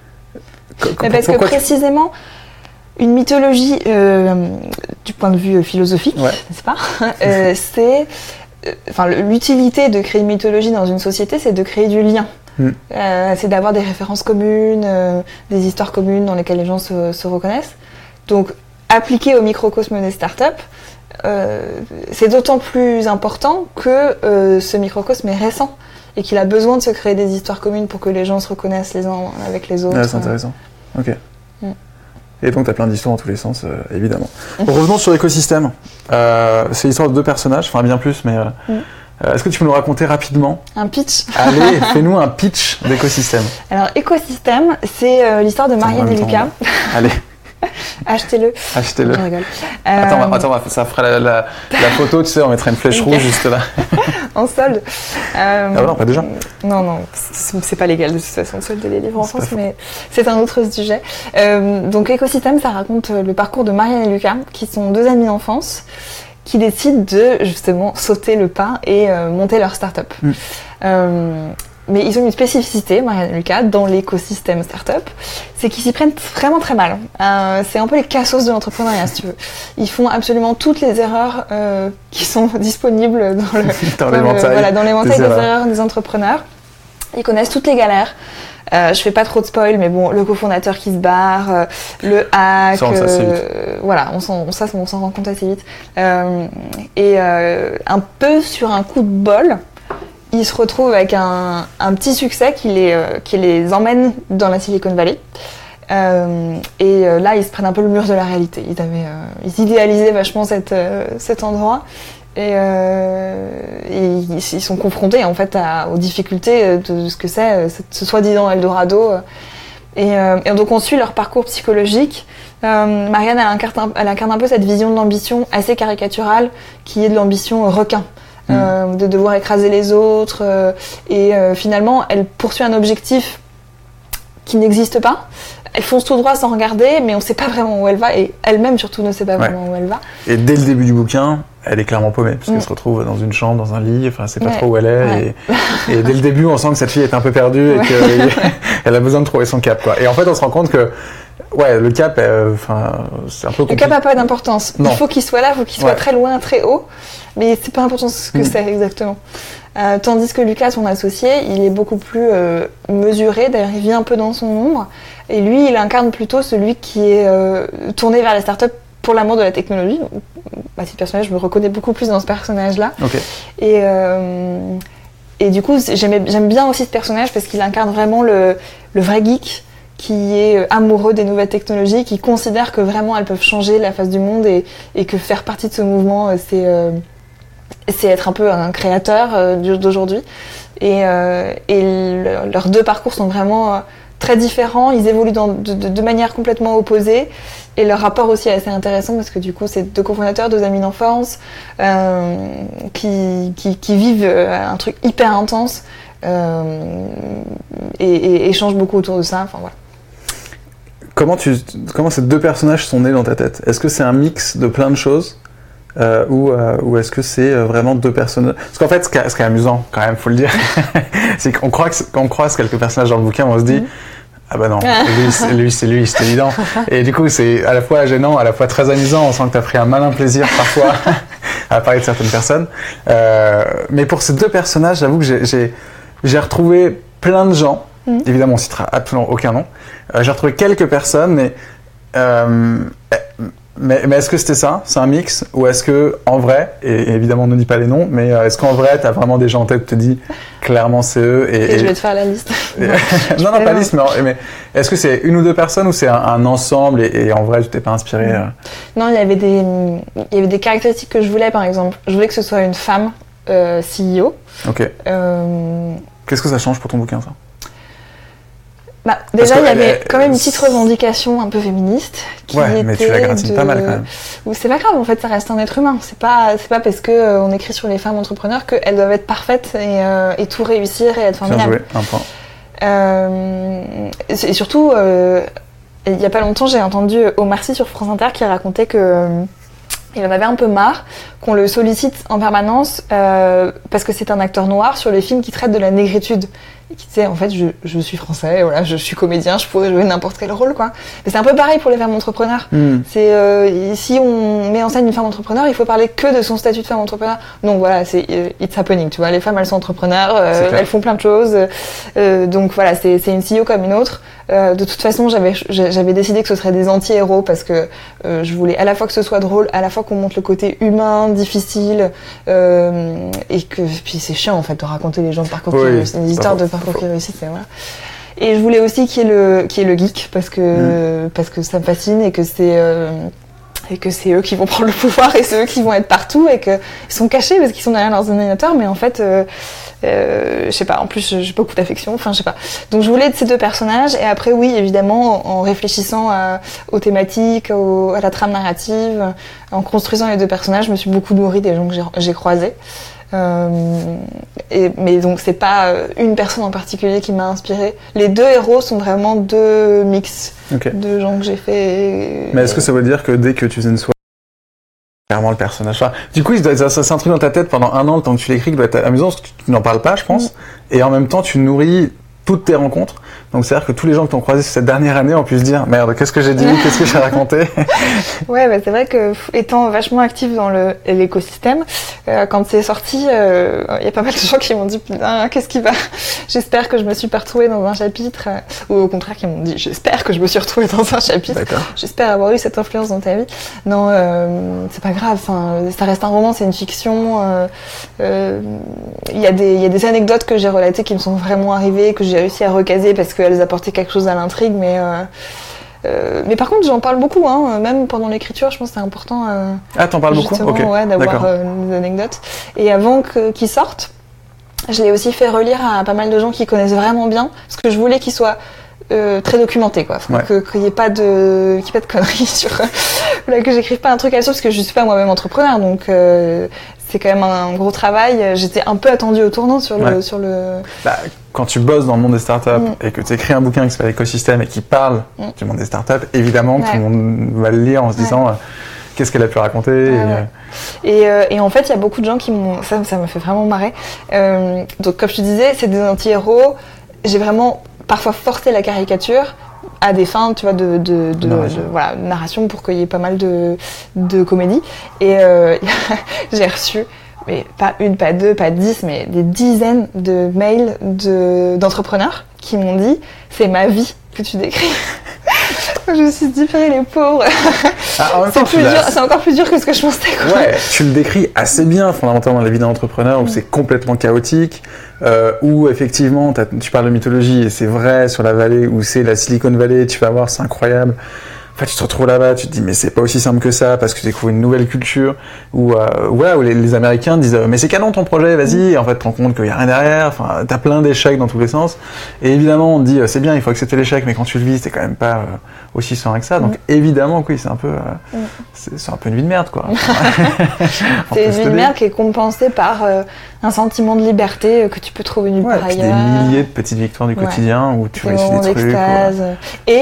parce que précisément, une mythologie, du point de vue philosophique, n'est-ce pas c'est... l'utilité de créer une mythologie dans une société, c'est de créer du lien. C'est d'avoir des références communes, des histoires communes dans lesquelles les gens se reconnaissent. Donc, appliqué au microcosme des startups, c'est d'autant plus important que ce microcosme est récent et qu'il a besoin de se créer des histoires communes pour que les gens se reconnaissent les uns avec les autres. Ouais, c'est intéressant. Ok. Et donc, tu as plein d'histoires dans tous les sens, évidemment. Revenons sur l'écosystème. C'est l'histoire de deux personnages, enfin bien plus, mais... est-ce que tu peux nous raconter rapidement un pitch? Allez, fais-nous un pitch d'écosystème. Alors, écosystème, c'est l'histoire de Marianne et Lucas. Allez. Achetez-le. Achetez-le. Je rigole. Attends, ça fera la photo, tu sais, on mettra une flèche rouge juste là. En solde. Ah non, pas déjà. Non, c'est pas légal de toute façon de solder les livres en France, mais c'est un autre sujet. Donc, écosystème, ça raconte le parcours de Marianne et Lucas, qui sont deux amis d'enfance, qui décident de justement sauter le pas et monter leur start-up. Mais ils ont une spécificité, Marianne et Lucas, dans l'écosystème start-up, c'est qu'ils s'y prennent vraiment très mal. C'est un peu les cassos de l'entrepreneuriat, si tu veux. Ils font absolument toutes les erreurs qui sont disponibles dans l'éventail des erreurs des entrepreneurs. Ils connaissent toutes les galères. Je fais pas trop de spoil, mais bon, le cofondateur qui se barre, le hack, ça assez vite. Voilà, on s'en rend compte assez vite. Et un peu sur un coup de bol, ils se retrouvent avec un petit succès qui les emmène dans la Silicon Valley. Et là, ils se prennent un peu le mur de la réalité. Ils idéalisaient vachement cet endroit. Et ils sont confrontés en fait aux difficultés de ce que c'est ce soi-disant Eldorado. Et donc on suit leur parcours psychologique. Marianne, elle incarne un peu cette vision de l'ambition assez caricaturale, qui est de l'ambition requin. De devoir écraser les autres et finalement elle poursuit un objectif qui n'existe pas. Elle fonce tout droit sans regarder, mais on ne sait pas vraiment où elle va et elle-même surtout ne sait pas vraiment où elle va. Et dès le début du bouquin, elle est clairement paumée parce qu'elle se retrouve dans une chambre, dans un lit, enfin c'est pas trop où elle est et dès le début on sent que cette fille est un peu perdue et qu'elle a besoin de trouver son cap quoi. Et en fait on se rend compte que le cap, c'est un peu compliqué. Le cap n'a pas d'importance. Non. Il faut qu'il soit là, il faut qu'il soit très loin, très haut, mais c'est pas important ce que c'est exactement. Tandis que Lucas, son associé, il est beaucoup plus mesuré, d'ailleurs il vit un peu dans son ombre, et lui, il incarne plutôt celui qui est tourné vers les startups pour l'amour de la technologie. Ce personnage, je me reconnais beaucoup plus dans ce personnage-là. Okay. Et du coup, j'aime bien aussi ce personnage parce qu'il incarne vraiment le vrai geek, qui est amoureux des nouvelles technologies, qui considère que vraiment elles peuvent changer la face du monde et que faire partie de ce mouvement, c'est être un peu un créateur d'aujourd'hui. Et leurs deux parcours sont vraiment très différents, ils évoluent de manière complètement opposée, et leur rapport aussi est assez intéressant parce que du coup c'est deux cofondateurs, deux amis d'enfance qui vivent un truc hyper intense et échangent beaucoup autour de ça. Enfin voilà. Comment ces deux personnages sont nés dans ta tête ? Est-ce que c'est un mix de plein de choses ? ou est-ce que c'est vraiment deux personnages? Parce qu'en fait, ce qui est amusant, quand même, faut le dire, c'est qu'on croit quand on croise quelques personnages dans le bouquin, on se dit ah bah non, lui c'est évident. Et du coup, c'est à la fois gênant, à la fois très amusant. On sent que tu as pris un malin plaisir parfois à parler de certaines personnes. Mais pour ces deux personnages, j'avoue que j'ai retrouvé plein de gens. Évidemment, on citera absolument aucun nom. J'ai retrouvé quelques personnes, mais est-ce que c'était ça? C'est un mix? Ou est-ce que, en vrai, et évidemment on ne dit pas les noms, mais est-ce qu'en vrai, tu as vraiment des gens en tête qui te disent clairement c'est eux et je vais te faire la liste. non, pas liste, mais est-ce que c'est une ou deux personnes ou c'est un ensemble et en vrai, tu t'es pas inspiré Non, il y avait des caractéristiques que je voulais, par exemple. Je voulais que ce soit une femme CEO. Ok. Qu'est-ce que ça change pour ton bouquin, ça? Déjà, il y avait quand même une petite revendication un peu féministe. Mais tu la gratines pas mal quand même. C'est pas grave, en fait, ça reste un être humain. C'est pas parce que on écrit sur les femmes entrepreneurs qu'elles doivent être parfaites et tout réussir et être formidables. Bien joué, un point. Et surtout, il y a pas longtemps, j'ai entendu Omar Sy sur France Inter qui racontait que il en avait un peu marre qu'on le sollicite en permanence parce que c'est un acteur noir sur les films qui traitent de la négritude. Et qui disait en fait je suis français, voilà, je suis comédien, je pourrais jouer n'importe quel rôle, quoi. Mais c'est un peu pareil pour les femmes entrepreneurs. C'est si on met en scène une femme entrepreneur, il faut parler que de son statut de femme entrepreneur. Donc voilà, c'est it's happening, tu vois, les femmes elles sont entrepreneurs, elles font plein de choses. Donc voilà, c'est une CEO comme une autre. De toute façon, j'avais décidé que ce serait des anti-héros parce que je voulais à la fois que ce soit drôle, à la fois qu'on montre le côté humain, difficile, et que puis c'est chiant en fait de raconter les gens de parcours qui réussissent, des histoires de parcours qui réussissent, voilà. Et je voulais aussi qu'il y ait le geek parce que ça me fascine et que c'est eux qui vont prendre le pouvoir et c'est eux qui vont être partout et qu'ils sont cachés parce qu'ils sont derrière leurs ordinateurs, mais en fait je sais pas, en plus j'ai beaucoup d'affection, enfin je sais pas. Donc je voulais de ces deux personnages et après oui évidemment en réfléchissant aux thématiques, à la trame narrative, en construisant les deux personnages, je me suis beaucoup nourrie des gens que j'ai croisés. Mais donc c'est pas une personne en particulier qui m'a inspirée. Les deux héros sont vraiment deux mix de gens que j'ai fait. Mais est-ce que ça veut dire que dès que tu faisais une soirée, clairement le personnage. Enfin, du coup, ça c'est un truc dans ta tête pendant un an, le temps que tu l'écris, qui doit être amusant parce que tu n'en parles pas, je pense. Et en même temps, tu nourris toutes tes rencontres. Donc c'est-à-dire que tous les gens que tu as croisés cette dernière année ont pu se dire merde, qu'est-ce que j'ai dit, qu'est-ce que j'ai raconté. Ouais, c'est vrai que étant vachement active dans l'écosystème, quand c'est sorti, il y a pas mal de gens qui m'ont dit putain, qu'est-ce qui va. J'espère que je me suis pas retrouvée dans un chapitre, ou au contraire qui m'ont dit j'espère que je me suis retrouvée dans un chapitre. J'espère avoir eu cette influence dans ta vie. Non, c'est pas grave. Enfin, ça reste un roman, c'est une fiction. Il y a des anecdotes que j'ai relatées qui me sont vraiment arrivées, que j'ai réussi à recaser parce qu'elles apportaient quelque chose à l'intrigue, mais par contre j'en parle beaucoup, hein, même pendant l'écriture, je pense que c'est important. T'en parles beaucoup, d'avoir des anecdotes. Et avant qu'ils sortent, je l'ai aussi fait relire à pas mal de gens qui connaissent vraiment bien, parce que je voulais qu'ils soient très documentés, quoi. Qu'il n'y ait pas de conneries sur que j'écrive pas un truc à la source, parce que je suis pas moi-même entrepreneur, donc c'est quand même un gros travail. J'étais un peu attendue au tournant sur le... Quand tu bosses dans le monde des startups et que tu écris un bouquin qui s'appelle Écosystème et qui parle du monde des startups, évidemment tout le monde va le lire en se disant qu'est-ce qu'elle a pu raconter. Et en fait, il y a beaucoup de gens qui m'ont... Ça m'a fait vraiment marrer. Donc comme je te disais, c'est des anti-héros. J'ai vraiment parfois forcé la caricature à des fins, tu vois, de narration pour qu'il y ait pas mal de comédie. Et j'ai reçu, mais pas une, pas deux, pas 10, mais des dizaines de mails d'entrepreneurs qui m'ont dit « c'est ma vie que tu décris ». Je me suis dit, les pauvres. C'est encore plus dur que ce que je pensais, quoi. Ouais, tu le décris assez bien, fondamentalement, dans la vie d'un entrepreneur, où c'est complètement chaotique, où effectivement, tu parles de mythologie, et c'est vrai, sur la vallée, où c'est la Silicon Valley, tu vas voir, c'est incroyable. En fait, tu te retrouves là-bas, tu te dis, mais c'est pas aussi simple que ça, parce que tu découvres une nouvelle culture, où les Américains disent, mais c'est canon ton projet, vas-y, et en fait, tu te rends compte qu'il y a rien derrière, enfin, t'as plein d'échecs dans tous les sens, et évidemment, on te dit, c'est bien, il faut accepter l'échec, mais quand tu le vis, c'est quand même pas aussi serein que ça, donc évidemment, oui, c'est un peu, c'est un peu une vie de merde, quoi. C'est une vie de merde qui est compensée par un sentiment de liberté que tu peux trouver nulle part ailleurs. Des milliers de petites victoires du quotidien, où tu réussis des trucs. Et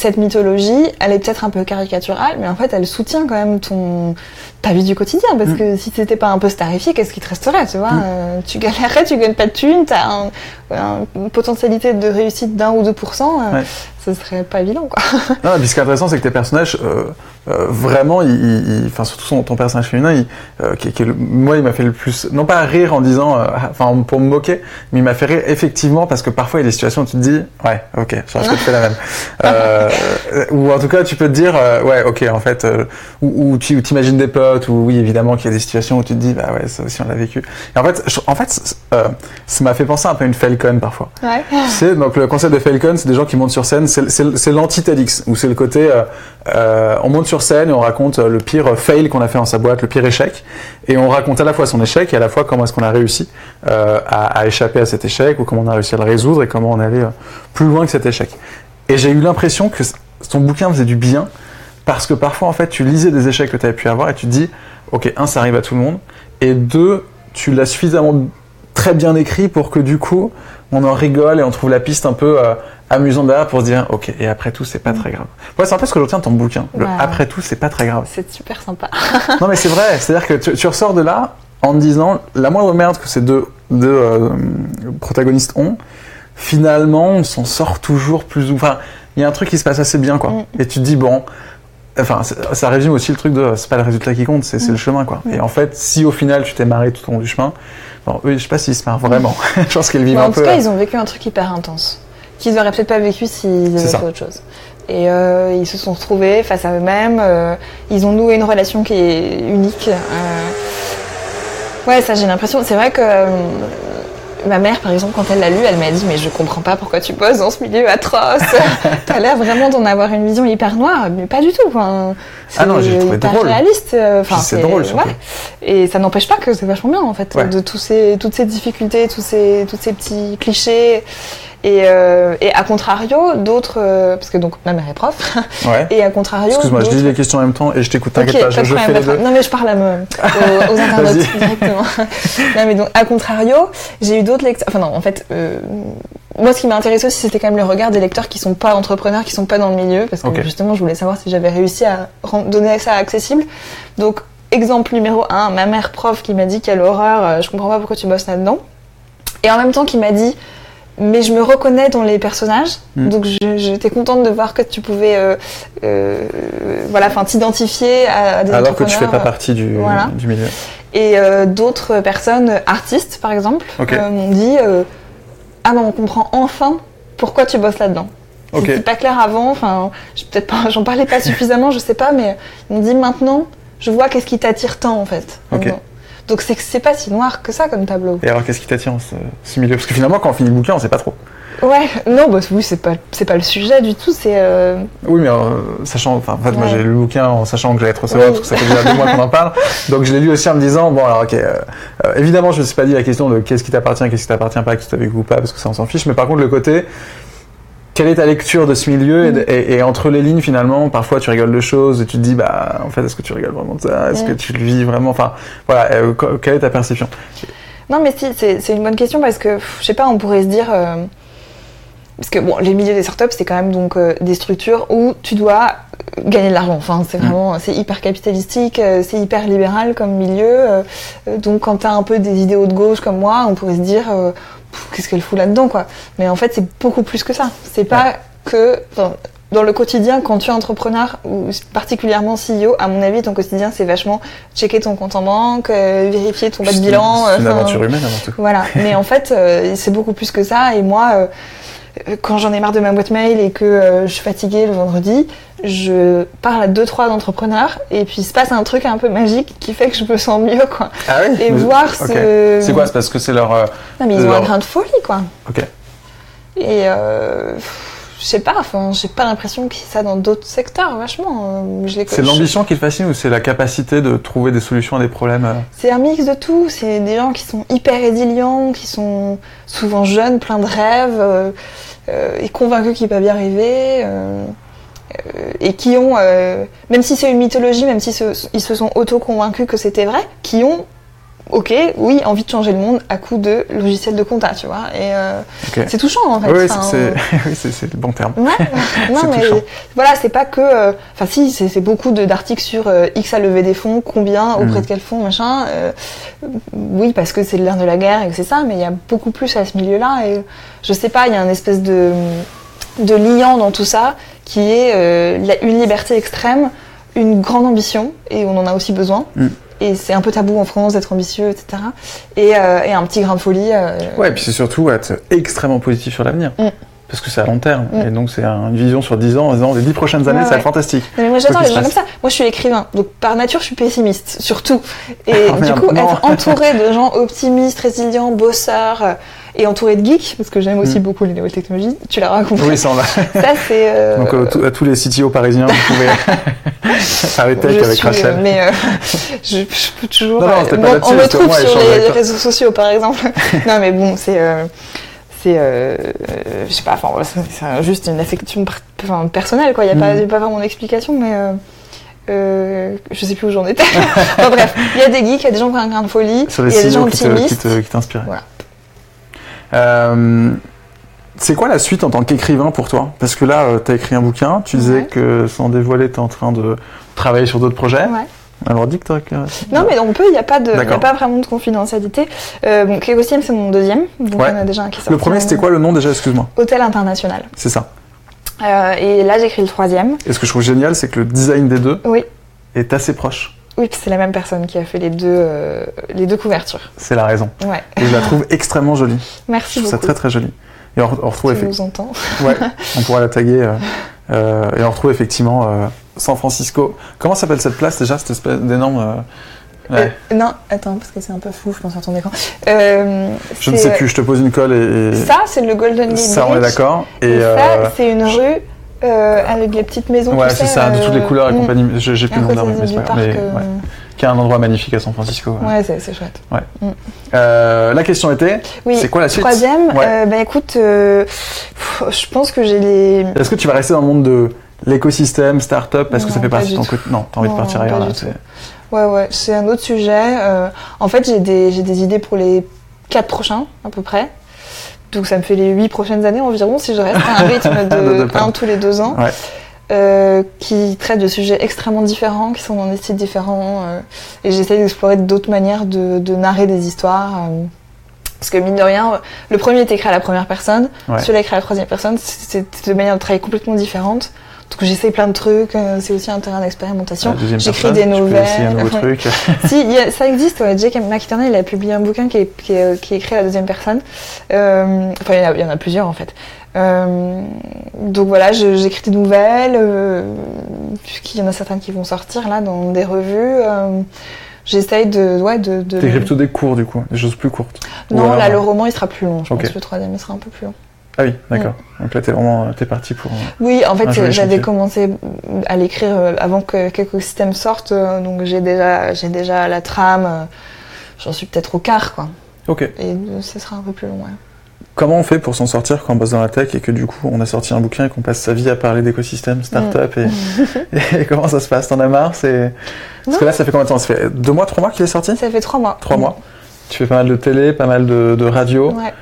cette mythologie, elle est peut-être un peu caricaturale, mais en fait, elle soutient quand même ta vie du quotidien, parce que si t'étais pas un peu starifié, qu'est-ce qui te resterait, tu vois? Tu galérerais, tu gagnes pas de thunes, t'as une potentialité de réussite d'1 ou 2%, ce serait pas évident, quoi. Non, puis ce qui est intéressant, c'est que tes personnages, vraiment, enfin, surtout ton personnage féminin, moi, il m'a fait le plus, non pas rire en disant, enfin, pour me moquer, mais il m'a fait rire effectivement, parce que parfois, il y a des situations où tu te dis, ouais, ok, j'aurais peut-être fait la même. Ou en tout cas, tu peux te dire, ouais, ok, en fait, ou tu t'imagines des potes, ou oui, évidemment qu'il y a des situations où tu te dis, bah ouais, ça aussi, on l'a vécu. Et en fait, ça m'a fait penser un peu à une Falcon, parfois. Ouais. C'est, donc, le concept de Falcon, c'est des gens qui montent sur scène, c'est l'anti-TEDx, où c'est le côté, on monte sur scène et on raconte le pire fail qu'on a fait dans sa boîte, le pire échec, et on raconte à la fois son échec et à la fois comment est-ce qu'on a réussi à échapper à cet échec, ou comment on a réussi à le résoudre et comment on est allé plus loin que cet échec. Et j'ai eu l'impression que ton bouquin faisait du bien, parce que parfois, en fait, tu lisais des échecs que tu avais pu avoir et tu te dis, ok, 1, ça arrive à tout le monde, et 2, tu l'as suffisamment très bien écrit pour que du coup, on en rigole et on trouve la piste un peu amusante derrière pour se dire, ok, et après tout, c'est pas très grave. Ouais, c'est un peu ce que je retiens de ton bouquin. Après tout, c'est pas très grave. C'est super sympa. Non, mais c'est vrai. C'est-à-dire que tu ressors de là en te disant, la moindre merde que ces deux protagonistes ont, finalement, on s'en sort toujours plus ou... Enfin, il y a un truc qui se passe assez bien, quoi. Et tu te dis, bon... Enfin, ça résume aussi le truc de c'est pas le résultat qui compte, c'est le chemin, quoi. Et en fait, si au final tu t'es marré tout au long du chemin, bon, eux, je sais pas s'ils se marrent vraiment. Je pense qu'ils vivent un peu. En tout cas, ils ont vécu un truc hyper intense, qu'ils auraient peut-être pas vécu s'ils avaient fait autre chose. Et ils se sont retrouvés face à eux-mêmes, ils ont noué une relation qui est unique. Ouais, ça j'ai l'impression. C'est vrai que ma mère, par exemple, quand elle l'a lu, elle m'a dit « Mais je comprends pas pourquoi tu bosses dans ce milieu atroce. T'as l'air vraiment d'en avoir une vision hyper noire. » Mais pas du tout. Enfin, ah non, j'ai trouvé hyper drôle. Réaliste. Enfin, c'est drôle, surtout. Ouais. Et ça n'empêche pas que c'est vachement bien, en fait, de toutes ces difficultés, tous ces petits clichés. Et à contrario, d'autres... parce que donc, ma mère est prof. Ouais. Et à contrario... Excuse-moi, je lis les questions en même temps et je t'écoute. T'inquiète pas, je fais les deux. Non, mais je parle aux internautes directement. Non, mais donc, à contrario, j'ai eu d'autres lecteurs... Enfin non, en fait... moi, ce qui m'a intéressé aussi, c'était quand même le regard des lecteurs qui sont pas entrepreneurs, qui sont pas dans le milieu. Parce que justement, je voulais savoir si j'avais réussi à donner ça accessible. Donc, exemple numéro 1, ma mère prof qui m'a dit « Quelle horreur, je comprends pas pourquoi tu bosses là-dedans. » Et en même temps, qui m'a dit... Mais je me reconnais dans les personnages, donc j'étais contente de voir que tu pouvais t'identifier à des alors que tu fais pas partie du milieu. Et d'autres personnes, artistes par exemple, m'ont dit ah ben on comprend enfin pourquoi tu bosses là-dedans. C'était pas clair avant, enfin peut-être pas, j'en parlais pas suffisamment, je sais pas, mais ils m'ont dit maintenant je vois qu'est-ce qui t'attire tant en fait. Donc c'est pas si noir que ça comme tableau. Et alors qu'est-ce qui t'attire ce milieu? Parce que finalement quand on finit le bouquin on sait pas trop. Ouais, non, bah oui, c'est pas le sujet du tout, c'est... Oui, mais sachant... Enfin, en fait, moi j'ai lu le bouquin en sachant que j'allais être recevoir, parce que ça fait déjà 2 mois qu'on en parle. Donc je l'ai lu aussi en me disant, bon alors ok, évidemment je me suis pas dit la question de qu'est-ce qui t'appartient pas, que tu t'as vécu ou pas, parce que ça on s'en fiche, mais par contre le côté... Quelle est ta lecture de ce milieu et entre les lignes finalement, parfois tu rigoles de choses et tu te dis bah en fait est-ce que tu rigoles vraiment de ça, est-ce que tu le vis vraiment, enfin voilà, quelle est ta perception? Non mais si, c'est une bonne question parce que je sais pas, on pourrait se dire parce que bon les milieux des startups c'est quand même donc des structures où tu dois gagner de l'argent, enfin c'est vraiment c'est hyper capitalistique, c'est hyper libéral comme milieu, donc quand t'as un peu des idéaux de gauche comme moi, on pourrait se dire qu'est-ce qu'elle fout là-dedans quoi. Mais en fait c'est beaucoup plus que ça. C'est pas que dans le quotidien quand tu es entrepreneur ou particulièrement CEO, à mon avis ton quotidien c'est vachement checker ton compte en banque, vérifier ton bas de bilan. C'est une aventure humaine avant tout. Voilà. Mais en fait c'est beaucoup plus que ça et moi quand j'en ai marre de ma boîte mail et que je suis fatiguée le vendredi, je parle à 2-3 entrepreneurs et puis il se passe un truc un peu magique qui fait que je me sens mieux quoi. Ah oui, et voir ce... C'est quoi? C'est parce que c'est leur... Non mais ils ont un grain de folie quoi. Ok. Et je sais pas, enfin j'ai pas l'impression qu'il y a ça dans d'autres secteurs vachement. C'est l'ambition qui le fascine ou c'est la capacité de trouver des solutions à des problèmes? C'est un mix de tout, c'est des gens qui sont hyper résilients, qui sont souvent jeunes, pleins de rêves et convaincus qu'ils peuvent y arriver et qui ont, même si c'est une mythologie, même si ils se sont auto-convaincus que c'était vrai, qui ont ok, oui, envie de changer le monde à coup de logiciel de compta, tu vois. Et c'est touchant, en fait. Oui, c'est le bon terme. Ouais. Non, mais voilà, c'est pas que... Enfin, si, c'est beaucoup d'articles sur X a levé des fonds, combien, auprès de quel fonds, machin. Oui, parce que c'est l'ère de la guerre et que c'est ça, mais il y a beaucoup plus à ce milieu-là. Et je sais pas, il y a une espèce de liant dans tout ça qui est une liberté extrême, une grande ambition, et on en a aussi besoin. Et c'est un peu tabou en France d'être ambitieux, etc. Et un petit grain de folie. Ouais, et puis c'est surtout être extrêmement positif sur l'avenir. Parce que c'est à long terme. Et donc c'est une vision sur 10 ans, en disant les 10 prochaines années, ça va être fantastique. Mais moi j'adore les gens comme ça. Moi je suis écrivain, donc par nature je suis pessimiste, surtout. Et du coup, être entouré de gens optimistes, résilients, bosseurs, et entouré de geeks, parce que j'aime aussi beaucoup les nouvelles technologies, tu l'as raconté. Oui, ça on l'a. Ça c'est... Donc à tous les CTO parisiens, vous pouvez faire tech avec Rachel. Mais je peux toujours... Non, on me trouve sur les réseaux sociaux par exemple. Non mais bon, c'est je sais pas, enfin c'est juste une affection personnelle, quoi. Il y a pas vraiment d'explication, mais je sais plus où j'en étais. Enfin, bref, il y a des geeks, il y a des gens qui ont un grain de folie, il y a des gens optimistes qui t'inspirent. Voilà. C'est quoi la suite en tant qu'écrivain pour toi? Parce que là, tu as écrit un bouquin, tu disais que sans dévoiler, tu es en train de travailler sur d'autres projets. Ouais. Alors dis que non, mais on peut, il n'y a pas vraiment de confidentialité. Kegosiem, c'est mon deuxième, donc on a déjà un qui sort. Le premier, c'était quoi le nom déjà, excuse-moi? Hôtel International. C'est ça. Et là, j'écris le troisième. Et ce que je trouve génial, c'est que le design des deux est assez proche. Oui, c'est la même personne qui a fait les deux couvertures. C'est la raison. Ouais. Et je la trouve extrêmement jolie. Merci beaucoup. Je trouve ça très très joli. Et on retrouve tu nous entends. Ouais, on pourra la taguer. Et on retrouve effectivement San Francisco. Comment s'appelle cette place déjà, cette espèce d'énorme... non, attends, parce que c'est un peu flou, je pense, sur ton écran. Je ne sais plus, je te pose une colle et... Ça, c'est le Golden Gate Bridge. Ça, on est d'accord. Et ça, c'est une rue avec les petites maisons. Ouais, c'est ça, de toutes les couleurs et compagnie. J'ai plus le nom d'arbre, mais c'est pas grave. Qui est un endroit magnifique à San Francisco. Ouais, c'est chouette. Ouais. La question était, c'est quoi la suite? Troisième, écoute, je pense que j'ai les... Est-ce que tu vas rester dans le monde de l'écosystème, start-up, parce que ça fait partie de ton côté? Non, t'as envie de partir ailleurs là. Ouais, c'est un autre sujet. En fait, j'ai des idées pour les 4 prochains, à peu près. Donc ça me fait les 8 prochaines années environ, si je reste à un rythme de 1 tous les 2 ans. Qui traitent de sujets extrêmement différents, qui sont dans des styles différents. Et j'essaie d'explorer d'autres manières de narrer des histoires. Parce que mine de rien, le premier est écrit à la première personne, celui-là est écrit à la troisième personne, c'est de manières de travailler complètement différentes. Donc j'essaye plein de trucs, c'est aussi un terrain d'expérimentation. J'écris des nouvelles. Tu peux essayer un nouveau truc. Si, ça existe, Jake McInerney, il a publié un bouquin qui est écrit à la deuxième personne. Enfin, il y en a plusieurs en fait. Donc voilà, j'écris des nouvelles, puisqu'il y en a certaines qui vont sortir là dans des revues. J'essaye de... T'écris plutôt des cours du coup, des choses plus courtes? Non, là le roman il sera plus long, je pense que le troisième il sera un peu plus long. Ah oui, d'accord. Donc là t'es parti pour... Oui, en fait j'avais commencé à l'écrire avant que Kegosiem sorte, donc j'ai déjà la trame, j'en suis peut-être au quart quoi. Ok. Et ce sera un peu plus long, ouais. Comment on fait pour s'en sortir quand on bosse dans la tech et que du coup on a sorti un bouquin et qu'on passe sa vie à parler d'écosystème, start-up et comment ça se passe? T'en as marre? Parce que là ça fait combien de temps? Ça fait 2 mois, 3 mois qu'il est sorti? Ça fait 3 mois. 3 mois. Tu fais pas mal de télé, pas mal de radio. Ouais.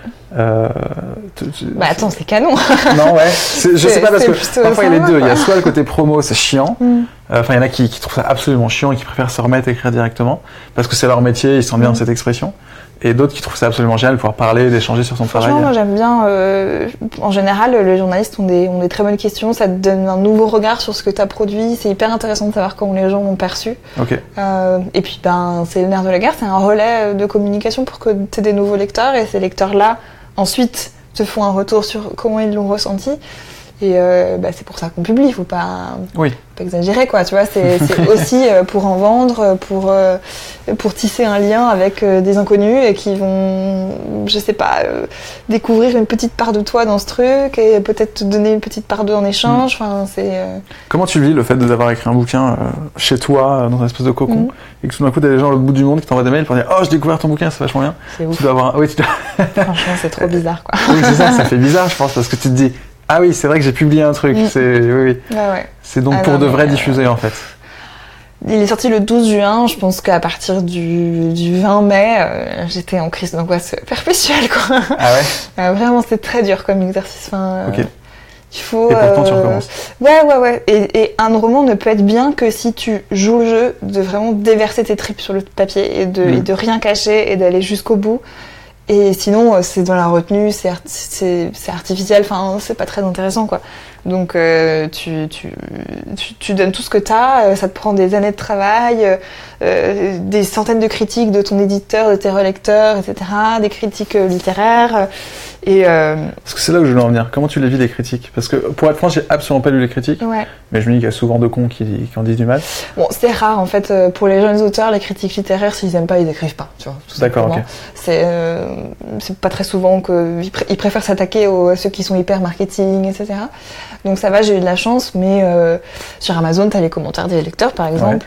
Bah attends, c'est canon. Non, ouais. Je sais pas parce que parfois il y a les deux. Il y a soit le côté promo, c'est chiant. Enfin, il y en a qui trouvent ça absolument chiant et qui préfèrent se remettre à écrire directement parce que c'est leur métier, ils sentent bien cette expression. Et d'autres qui trouvent ça absolument génial de pouvoir parler, d'échanger sur son travail. Franchement, moi j'aime bien. En général, les journalistes ont des très bonnes questions. Ça te donne un nouveau regard sur ce que tu as produit. C'est hyper intéressant de savoir comment les gens l'ont perçu. Okay. Et puis, c'est le nerf de la guerre. C'est un relais de communication pour que tu aies des nouveaux lecteurs. Et ces lecteurs-là, ensuite, te font un retour sur comment ils l'ont ressenti. Et c'est pour ça qu'on publie. Il faut pas exagérer, quoi. Tu vois, c'est aussi pour en vendre, pour tisser un lien avec des inconnus et qui vont, je sais pas, découvrir une petite part de toi dans ce truc et peut-être te donner une petite part d'eux en échange. Enfin, c'est. Comment tu vis le fait d'avoir écrit un bouquin chez toi, dans un espèce de cocon, et que tout d'un coup, t'as des gens à l'autre bout du monde qui t'envoient des mails pour dire « Oh, j'ai découvert ton bouquin, c'est vachement bien ». C'est ouf. Tu dois avoir... Franchement, c'est trop bizarre, quoi. Oui, c'est ça fait bizarre, je pense, parce que tu te dis « Ah oui, c'est vrai que j'ai publié un truc. » C'est donc pour de vrai diffuser, en fait. Il est sorti le 12 juin, je pense qu'à partir du 20 mai, j'étais en crise d'angoisse perpétuelle, quoi. Ah ouais? Vraiment, c'était très dur comme exercice. Enfin, ok. Il faut, et pourtant, tu recommences. Ouais. Et un roman ne peut être bien que si tu joues le jeu de vraiment déverser tes tripes sur le papier et de rien cacher et d'aller jusqu'au bout. Et sinon, c'est dans la retenue, c'est artificiel, enfin, c'est pas très intéressant, quoi. Donc, tu donnes tout ce que t'as, ça te prend des années de travail, des centaines de critiques de ton éditeur, de tes relecteurs, etc., des critiques littéraires, et Parce que c'est là où je voulais en venir. Comment tu les vis, les critiques? Parce que, pour être franc, j'ai absolument pas lu les critiques, ouais. Mais je me dis qu'il y a souvent de cons qui en disent du mal. Bon, c'est rare, en fait, pour les jeunes auteurs, les critiques littéraires, s'ils aiment pas, ils écrivent pas, tu vois. D'accord, ok. C'est pas très souvent qu'ils préfèrent s'attaquer à ceux qui sont hyper marketing, etc. Donc ça va, j'ai eu de la chance, mais sur Amazon, t'as les commentaires des lecteurs, par exemple.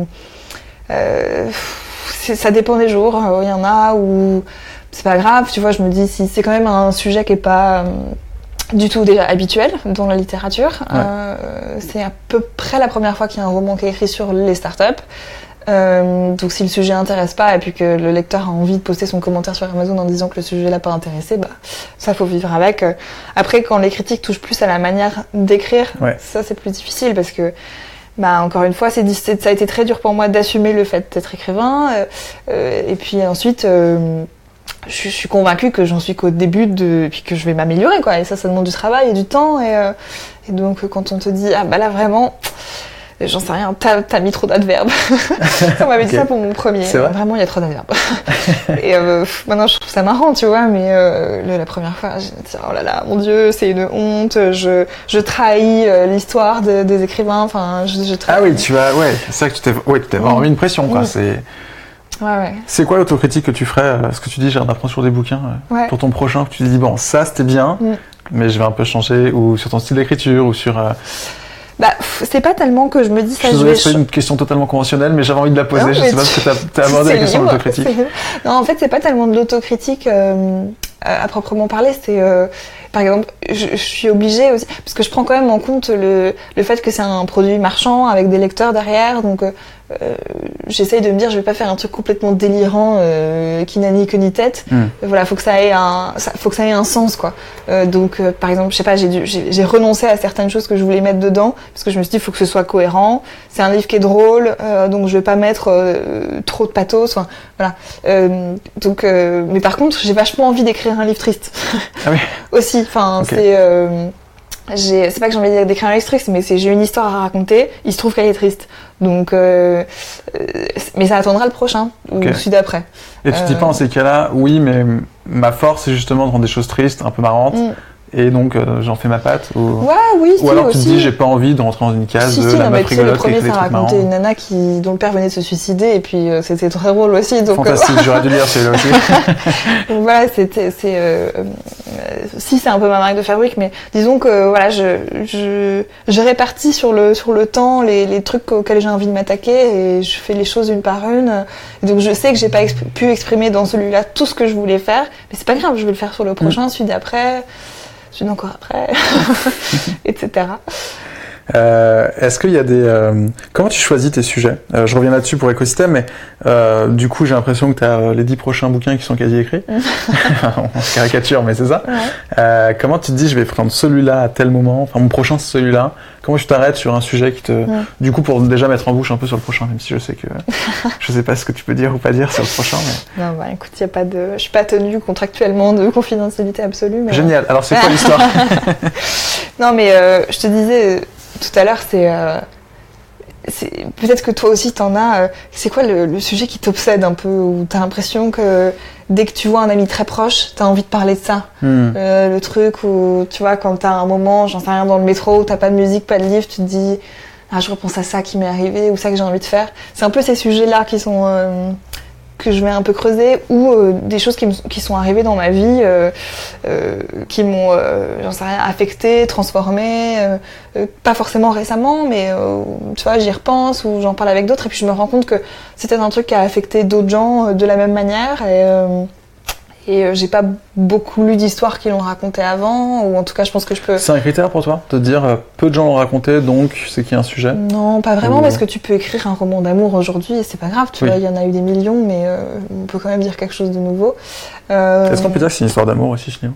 Ouais. Ça dépend des jours. Il y en a où c'est pas grave, tu vois, je me dis, si c'est quand même un sujet qui est pas du tout déjà habituel dans la littérature. Ouais. C'est à peu près la première fois qu'il y a un roman qui est écrit sur les startups. Donc si le sujet intéresse pas et puis que le lecteur a envie de poster son commentaire sur Amazon en disant que le sujet l'a pas intéressé, bah ça faut vivre avec. Après, quand les critiques touchent plus à la manière d'écrire, ouais. Ça c'est plus difficile parce que bah encore une fois ça a été très dur pour moi d'assumer le fait d'être écrivain et puis ensuite je suis convaincue que j'en suis qu'au début et puis que je vais m'améliorer, quoi, et ça demande du travail et du temps et donc quand on te dit ah bah là vraiment j'en sais rien, t'as mis trop d'adverbes. On m'avait dit ça pour mon premier. C'est vrai. Vraiment, il y a trop d'adverbes. Et maintenant, je trouve ça marrant, tu vois, mais la première fois, j'ai dit, oh là là, mon Dieu, c'est une honte, je trahis l'histoire des écrivains, enfin, je trahis. Ah oui, c'est vrai que tu t'es vraiment mis une pression, quoi. Ouais. C'est quoi l'autocritique que tu ferais, ce que tu dis, j'ai rien à prendre sur des bouquins, pour ton prochain, que tu te dis, bon, ça c'était bien, mais je vais un peu changer, ou sur ton style d'écriture, ou sur... Bah, c'est pas tellement que je me dis ça. C'est une question totalement conventionnelle, mais j'avais envie de la poser. Non, je sais pas parce que t'as abordé la question de l'autocritique. Non, en fait, c'est pas tellement de l'autocritique à proprement parler. C'est, par exemple, je suis obligée aussi, parce que je prends quand même en compte le fait que c'est un produit marchand avec des lecteurs derrière, donc j'essaye de me dire, je vais pas faire un truc complètement délirant qui n'a ni queue ni tête. Voilà, faut que ça ait un sens, quoi. Donc, par exemple, je sais pas, j'ai renoncé à certaines choses que je voulais mettre dedans parce que je me suis dit, faut que ce soit cohérent. C'est un livre qui est drôle, donc je vais pas mettre trop de pathos. Enfin, voilà. Donc, mais par contre, j'ai vachement envie d'écrire un livre triste. Ah oui. Aussi. Enfin, okay. C'est pas que j'ai envie d'écrire un livre triste, mais j'ai une histoire à raconter. Il se trouve qu'elle est triste. Donc, mais ça attendra le prochain ou celui d'après. Et tu te dis pas en ces cas-là, oui, mais ma force c'est justement de rendre des choses tristes, un peu marrantes, et donc j'en fais ma patte. Ou alors tu te dis, j'ai pas envie de rentrer dans une case de la meuf rigolote qui fait des trucs marrants. Le premier, ça racontait une nana dont le père venait de se suicider, et puis c'était très drôle aussi. Donc, fantastique, j'aurais dû lire celui-là aussi. Donc voilà, si c'est un peu ma marque de fabrique, mais disons que voilà, je répartis sur le temps les trucs auxquels j'ai envie de m'attaquer et je fais les choses une par une. Et donc je sais que j'ai pas pu exprimer dans celui-là tout ce que je voulais faire, mais c'est pas grave, je vais le faire sur le prochain, celui d'après, celui d'encore après, etc. Est-ce qu'il y a comment tu choisis tes sujets? Je reviens là-dessus pour écosystème, mais du coup j'ai l'impression que tu as les 10 prochains bouquins qui sont quasi écrits. On se caricature, mais c'est ça. Ouais. Comment tu te dis, je vais prendre celui-là à tel moment, enfin mon prochain c'est celui-là. Comment tu t'arrêtes sur un sujet qui te... Du coup, pour déjà mettre en bouche un peu sur le prochain, même si je sais que... je sais pas ce que tu peux dire ou pas dire sur le prochain, mais... Non, bah écoute, y a pas de... Je suis pas tenue contractuellement de confidentialité absolue, mais... Génial. Alors c'est quoi l'histoire? Non, mais je te disais... Tout à l'heure, c'est peut-être que toi aussi t'en as. C'est quoi le sujet qui t'obsède un peu, où t'as l'impression que dès que tu vois un ami très proche, t'as envie de parler de ça. Le truc où tu vois, quand t'as un moment, j'en sais rien, dans le métro, où t'as pas de musique, pas de livre, tu te dis ah, je repense à ça qui m'est arrivé ou ça que j'ai envie de faire. C'est un peu ces sujets-là qui sont que je vais un peu creuser, ou des choses qui sont arrivées dans ma vie, qui m'ont, j'en sais rien, affectée, transformée, pas forcément récemment, mais tu vois, j'y repense ou j'en parle avec d'autres, et puis je me rends compte que c'était un truc qui a affecté d'autres gens de la même manière, Et j'ai pas beaucoup lu d'histoires qui l'ont raconté avant, ou en tout cas je pense que je peux... C'est un critère pour toi, de dire peu de gens l'ont raconté, donc c'est qu'il y a un sujet? Non, pas vraiment, parce que tu peux écrire un roman d'amour aujourd'hui et c'est pas grave, tu vois, il y en a eu des millions, mais on peut quand même dire quelque chose de nouveau. Est-ce qu'on peut dire que c'est une histoire d'amour aussi, chez nous?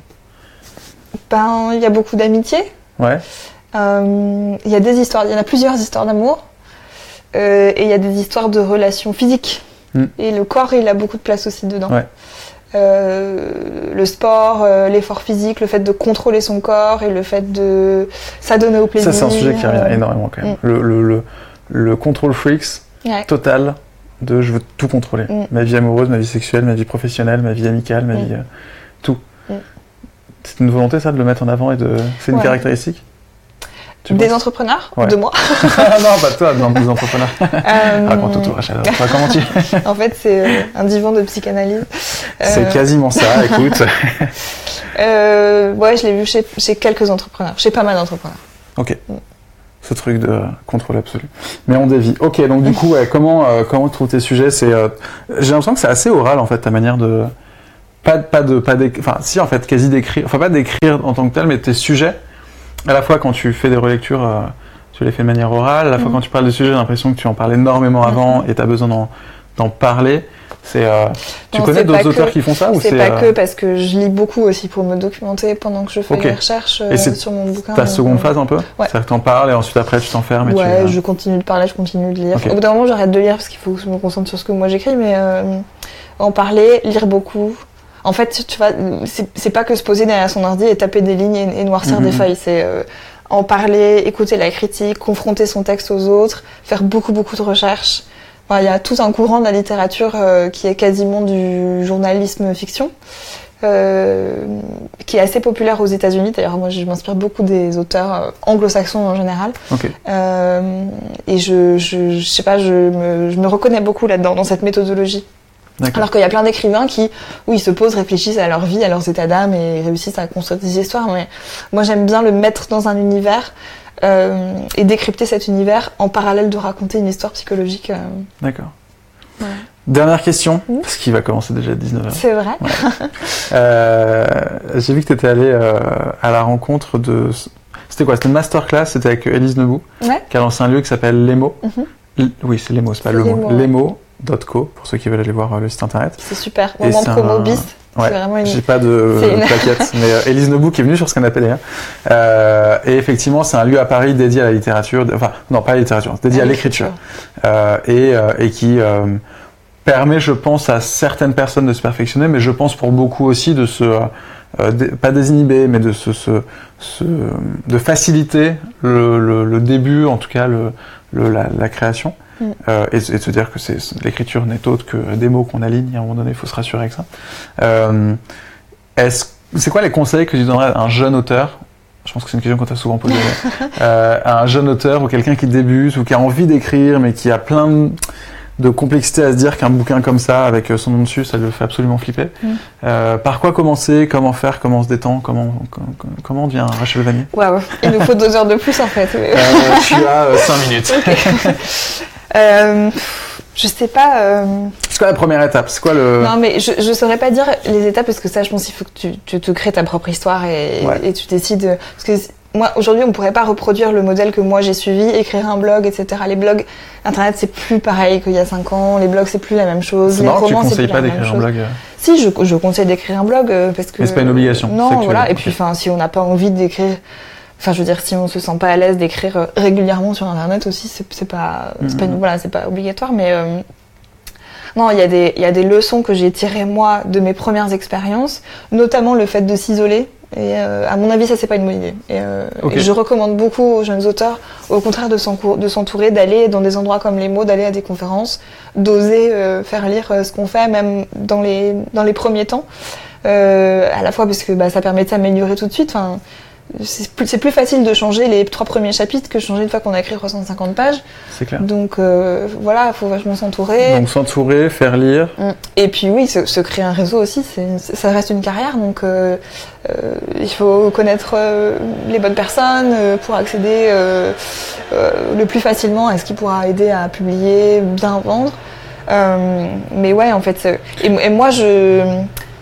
Ben, il y a beaucoup d'amitié. Ouais. Il y a des histoires, il y en a plusieurs histoires d'amour, et il y a des histoires de relations physiques. Et le corps, il a beaucoup de place aussi dedans. Ouais. Le sport, l'effort physique, le fait de contrôler son corps et le fait de s'adonner au plaisir. Ça, c'est un sujet qui revient énormément quand même. Le control freaks total de je veux tout contrôler. Ma vie amoureuse, ma vie sexuelle, ma vie professionnelle, ma vie amicale, ma vie... tout. C'est une volonté, ça, de le mettre en avant et de... C'est une caractéristique? Des entrepreneurs? De moi? Non, pas toi, des entrepreneurs. Raconte tout, Rachel. Comment tu... En fait, c'est un divan de psychanalyse. C'est quasiment ça, écoute. Ouais, je l'ai vu chez quelques entrepreneurs, chez pas mal d'entrepreneurs. Ok. Ce truc de contrôle absolu. Mais on dévie. Ok, donc du coup, comment tu trouves tes sujets? J'ai l'impression que c'est assez oral, en fait, ta manière de... Enfin, si, en fait, quasi d'écrire. Enfin, pas d'écrire en tant que tel, mais tes sujets. À la fois quand tu fais des relectures, tu les fais de manière orale. À la fois quand tu parles de sujets, j'ai l'impression que tu en parles énormément avant et tu as besoin d'en parler. Tu connais d'autres auteurs qui font ça ou c'est pas que parce que je lis beaucoup aussi pour me documenter pendant que je fais des recherches sur mon bouquin. Ta seconde phase un peu? C'est-à-dire que tu en parles et ensuite après tu t'enfermes. Je continue de parler, je continue de lire. Au bout d'un moment, j'arrête de lire parce qu'il faut que je me concentre sur ce que moi j'écris, mais en parler, lire beaucoup. En fait, tu vois, c'est pas que se poser derrière son ordi et taper des lignes et noircir des feuilles. C'est en parler, écouter la critique, confronter son texte aux autres, faire beaucoup de recherches. Enfin, il y a tout un courant de la littérature qui est quasiment du journalisme fiction, qui est assez populaire aux États-Unis. D'ailleurs, moi, je m'inspire beaucoup des auteurs anglo-saxons en général. Okay. Et je sais pas, je me reconnais beaucoup là-dedans, dans cette méthodologie. D'accord. Alors qu'il y a plein d'écrivains où ils se posent, réfléchissent à leur vie, à leurs états d'âme et réussissent à construire des histoires. Mais moi, j'aime bien le mettre dans un univers et décrypter cet univers en parallèle de raconter une histoire psychologique. D'accord. Ouais. Dernière question, parce qu'il va commencer déjà à 19h. C'est vrai. Ouais. J'ai vu que tu étais allée à la rencontre de... C'était quoi? C'était une masterclass, c'était avec Élise Nebout, qui a lancé un lieu qui s'appelle Lemo. Oui, c'est Lemo, c'est pas le mot. Lemo.co, pour ceux qui veulent aller voir le site internet. C'est super. Moment promo bis. Ouais, j'ai pas de plaquette, mais Élise Nebout qui est venue sur ce canapé d'ailleurs. Et effectivement, c'est un lieu à Paris dédié à la littérature, enfin, non, pas à la littérature, dédié à l'écriture. Et qui permet, je pense, à certaines personnes de se perfectionner, mais je pense pour beaucoup aussi de se, pas désinhiber, mais de faciliter le début, en tout cas, la création. Et de se dire que l'écriture n'est autre que des mots qu'on aligne, et à un moment donné, il faut se rassurer avec ça. C'est quoi les conseils que tu donnerais à un jeune auteur? Je pense que c'est une question qu'on t'a souvent posée. À un jeune auteur ou quelqu'un qui débute ou qui a envie d'écrire, mais qui a plein de complexité à se dire qu'un bouquin comme ça, avec son nom dessus, ça le fait absolument flipper. Par quoi commencer? Comment faire? Comment se détend? Comment on devient Rachel Vannier? Waouh, il nous faut 2 heures de plus en fait. Tu as 5 minutes. Je sais pas. C'est quoi la première étape? C'est quoi le... Non, mais je saurais pas dire les étapes parce que ça, je pense qu'il faut que tu te crées ta propre histoire et tu décides. Parce que moi, aujourd'hui, on pourrait pas reproduire le modèle que moi j'ai suivi, écrire un blog, etc. Les blogs, Internet, c'est plus pareil qu'il y a 5 ans. Les blogs, c'est plus la même chose. Les romans, c'est plus la même chose. Tu conseilles pas d'écrire un blog? Si, je conseille d'écrire un blog parce que. Mais c'est pas une obligation. Non, voilà. Et puis, enfin, si on n'a pas envie d'écrire. Enfin, je veux dire, si on se sent pas à l'aise d'écrire régulièrement sur Internet aussi, c'est pas obligatoire, mais non, il y a des leçons que j'ai tirées moi de mes premières expériences, notamment le fait de s'isoler. Et à mon avis, ça c'est pas une bonne idée. Et je recommande beaucoup aux jeunes auteurs, au contraire, de s'entourer, d'aller dans des endroits comme les mots, d'aller à des conférences, d'oser faire lire ce qu'on fait, même dans les premiers temps. À la fois parce que ça permet de s'améliorer tout de suite. Enfin, c'est plus facile de changer les 3 premiers chapitres que de changer une fois qu'on a écrit 350 pages. C'est clair. Donc voilà, il faut vachement s'entourer. Donc s'entourer, faire lire. Et puis oui, se créer un réseau aussi, ça reste une carrière. Donc il faut connaître les bonnes personnes pour accéder le plus facilement à ce qui pourra aider à publier, bien vendre. Mais ouais, en fait, et moi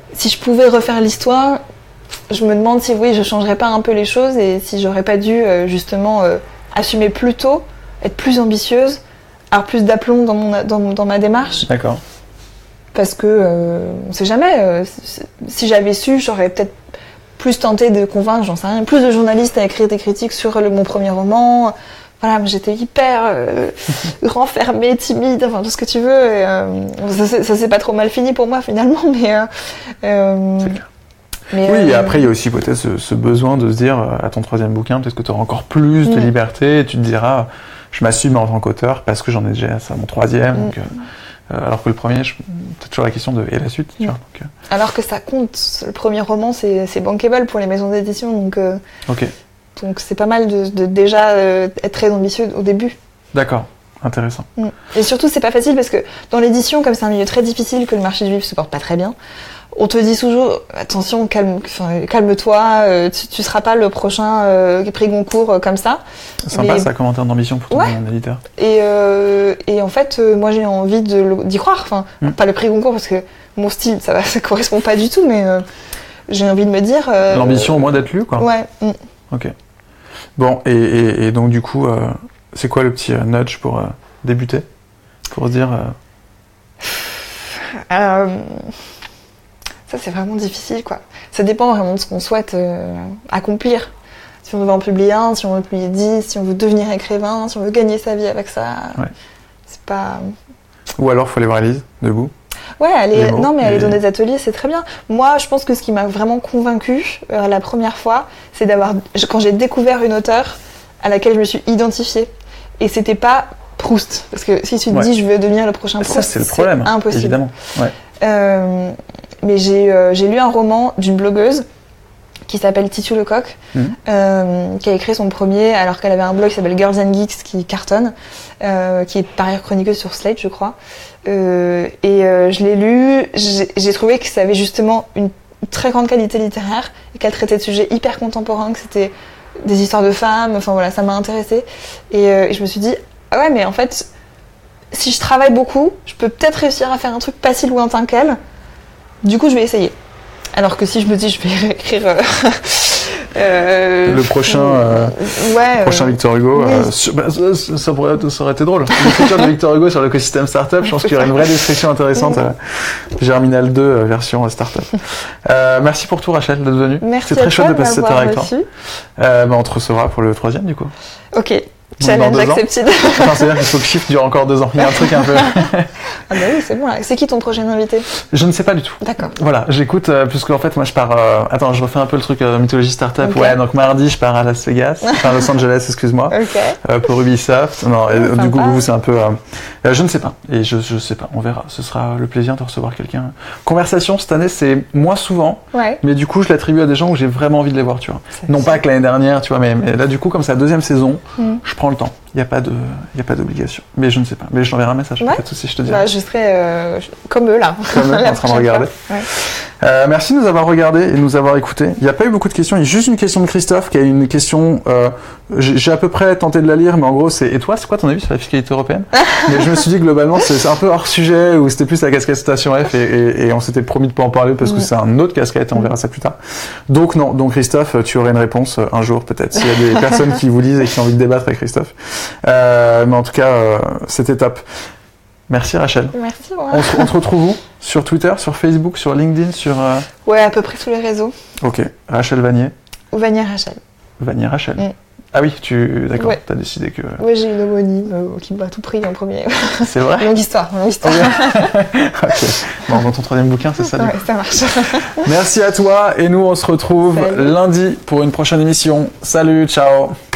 si je pouvais refaire l'histoire, je me demande si oui, je changerais pas un peu les choses et si j'aurais pas dû justement assumer plus tôt, être plus ambitieuse, avoir plus d'aplomb dans ma démarche. D'accord. Parce que on sait jamais. Si j'avais su, j'aurais peut-être plus tenté de convaincre, j'en sais rien, plus de journalistes à écrire des critiques sur mon premier roman. Voilà, j'étais hyper renfermée, timide, enfin tout ce que tu veux. Et, ça s'est pas trop mal fini pour moi finalement, mais. C'est clair. Oui, et après il y a aussi peut-être ce besoin de se dire à ton 3e bouquin, peut-être que tu auras encore plus de liberté et tu te diras je m'assume en tant qu'auteur parce que j'en ai déjà, c'est mon 3e, donc, alors que le premier, c'est toujours la question de et la suite. Tu vois, donc, alors que ça compte, le premier roman c'est bankable pour les maisons d'édition, donc donc c'est pas mal de déjà être très ambitieux au début. D'accord. Intéressant. Et surtout c'est pas facile parce que dans l'édition, comme c'est un milieu très difficile que le marché du livre se porte pas très bien, on te dit toujours attention, calme-toi, tu seras pas le prochain prix Goncourt comme ça. C'est sympa ça, commentaire d'ambition pour ton éditeur. Et en fait, moi j'ai envie d'y croire. Enfin, pas le prix Goncourt parce que mon style, ça correspond pas du tout, mais j'ai envie de me dire. L'ambition au moins d'être lu, quoi. Ouais. Ok. Bon, et donc du coup, c'est quoi le petit nudge pour débuter, pour se dire. Ça, c'est vraiment difficile, quoi. Ça dépend vraiment de ce qu'on souhaite accomplir. Si on veut en publier un, si on veut publier 10, si on veut devenir écrivain, si on veut gagner sa vie avec ça. C'est pas... Ou alors, il faut aller voir Elise, debout. Ouais, aller dans des ateliers, c'est très bien. Moi, je pense que ce qui m'a vraiment convaincue la première fois, c'est quand j'ai découvert une auteure à laquelle je me suis identifiée. Et c'était pas Proust. Parce que si tu te dis, je veux devenir le prochain Proust, ça, c'est le problème, impossible. Évidemment. Ouais. Mais j'ai lu un roman d'une blogueuse qui s'appelle Titu Lecoq, qui a écrit son premier alors qu'elle avait un blog qui s'appelle Girls and Geeks qui cartonne, qui est par ailleurs chroniqueuse sur Slate, je crois. Je l'ai lu, j'ai trouvé que ça avait justement une très grande qualité littéraire et qu'elle traitait de sujets hyper contemporains, que c'était des histoires de femmes, enfin voilà, ça m'a intéressée. Et je me suis dit, ah ouais, mais en fait, si je travaille beaucoup, je peux peut-être réussir à faire un truc pas si lointain qu'elle. Du coup, je vais essayer. Alors que si je me dis, je vais écrire le prochain Victor Hugo, ça aurait été drôle. L'écriture de Victor Hugo sur l'écosystème startup, je pense qu'il y aurait une vraie description intéressante. Germinal 2 version startup. Merci pour tout, Rachel, d'être venue. Merci. C'est très chouette de passer cette heure avec toi. On te recevra pour le 3e, du coup. Ok. Challenge accepted. Enfin, c'est-à-dire qu'il faut que Shift dure encore 2 ans. Il y a un truc un peu. Ah bah oui, c'est bon là. C'est qui ton prochain invité ? Je ne sais pas du tout. D'accord. Voilà, j'écoute, puisque en fait, moi je pars. Attends, je refais un peu le truc mythologie startup. Okay. Ouais, donc mardi, je pars à Las Vegas, enfin Los Angeles, excuse-moi. Ok. Pour Ubisoft. Non, du coup, vous, c'est un peu. Je ne sais pas. Et je sais pas. On verra. Ce sera le plaisir de recevoir quelqu'un. Conversation cette année, c'est moins souvent. Ouais. Mais du coup, je l'attribue à des gens où j'ai vraiment envie de les voir, tu vois. Non pas que l'année dernière, tu vois, mais là, du coup, comme c'est la 2e saison, je prends le temps. Il n'y a pas d'obligation. Mais je ne sais pas. Mais je t'enverrai un message. Pas de soucis, je te dirai. Bah, je serai comme eux, là. Comme eux, en train de regarder. Ouais. Merci de nous avoir regardés et de nous avoir écoutés. Il n'y a pas eu beaucoup de questions. Il y a juste une question de Christophe qui a une question. J'ai à peu près tenté de la lire, mais en gros, et toi, c'est quoi ton avis sur la fiscalité européenne ? Mais je me suis dit, globalement, c'est un peu hors sujet, où c'était plus la casquette Station F, et on s'était promis de pas en parler parce que c'est un autre casquette, et on verra ça plus tard. Donc, non. Donc, Christophe, tu aurais une réponse un jour, peut-être, s'il y a des personnes qui vous lisent et qui ont envie de débattre avec Christophe. Mais en tout cas, c'était top. Merci Rachel. Merci. Ouais. On te retrouve où ? Sur Twitter, sur Facebook, sur LinkedIn, sur... Ouais, à peu près tous les réseaux. Ok. Rachel Vanier. Ou Vanier Rachel. Vanier Rachel. Ah oui, d'accord, ouais. T'as décidé que... Ouais, j'ai une homonyme qui m'a tout pris en premier. C'est vrai ? Longue histoire. Ok. Bon, dans ton 3e bouquin, c'est ça. Ouais, ça marche. Merci à toi, et nous on se retrouve lundi pour une prochaine émission. Salut, ciao.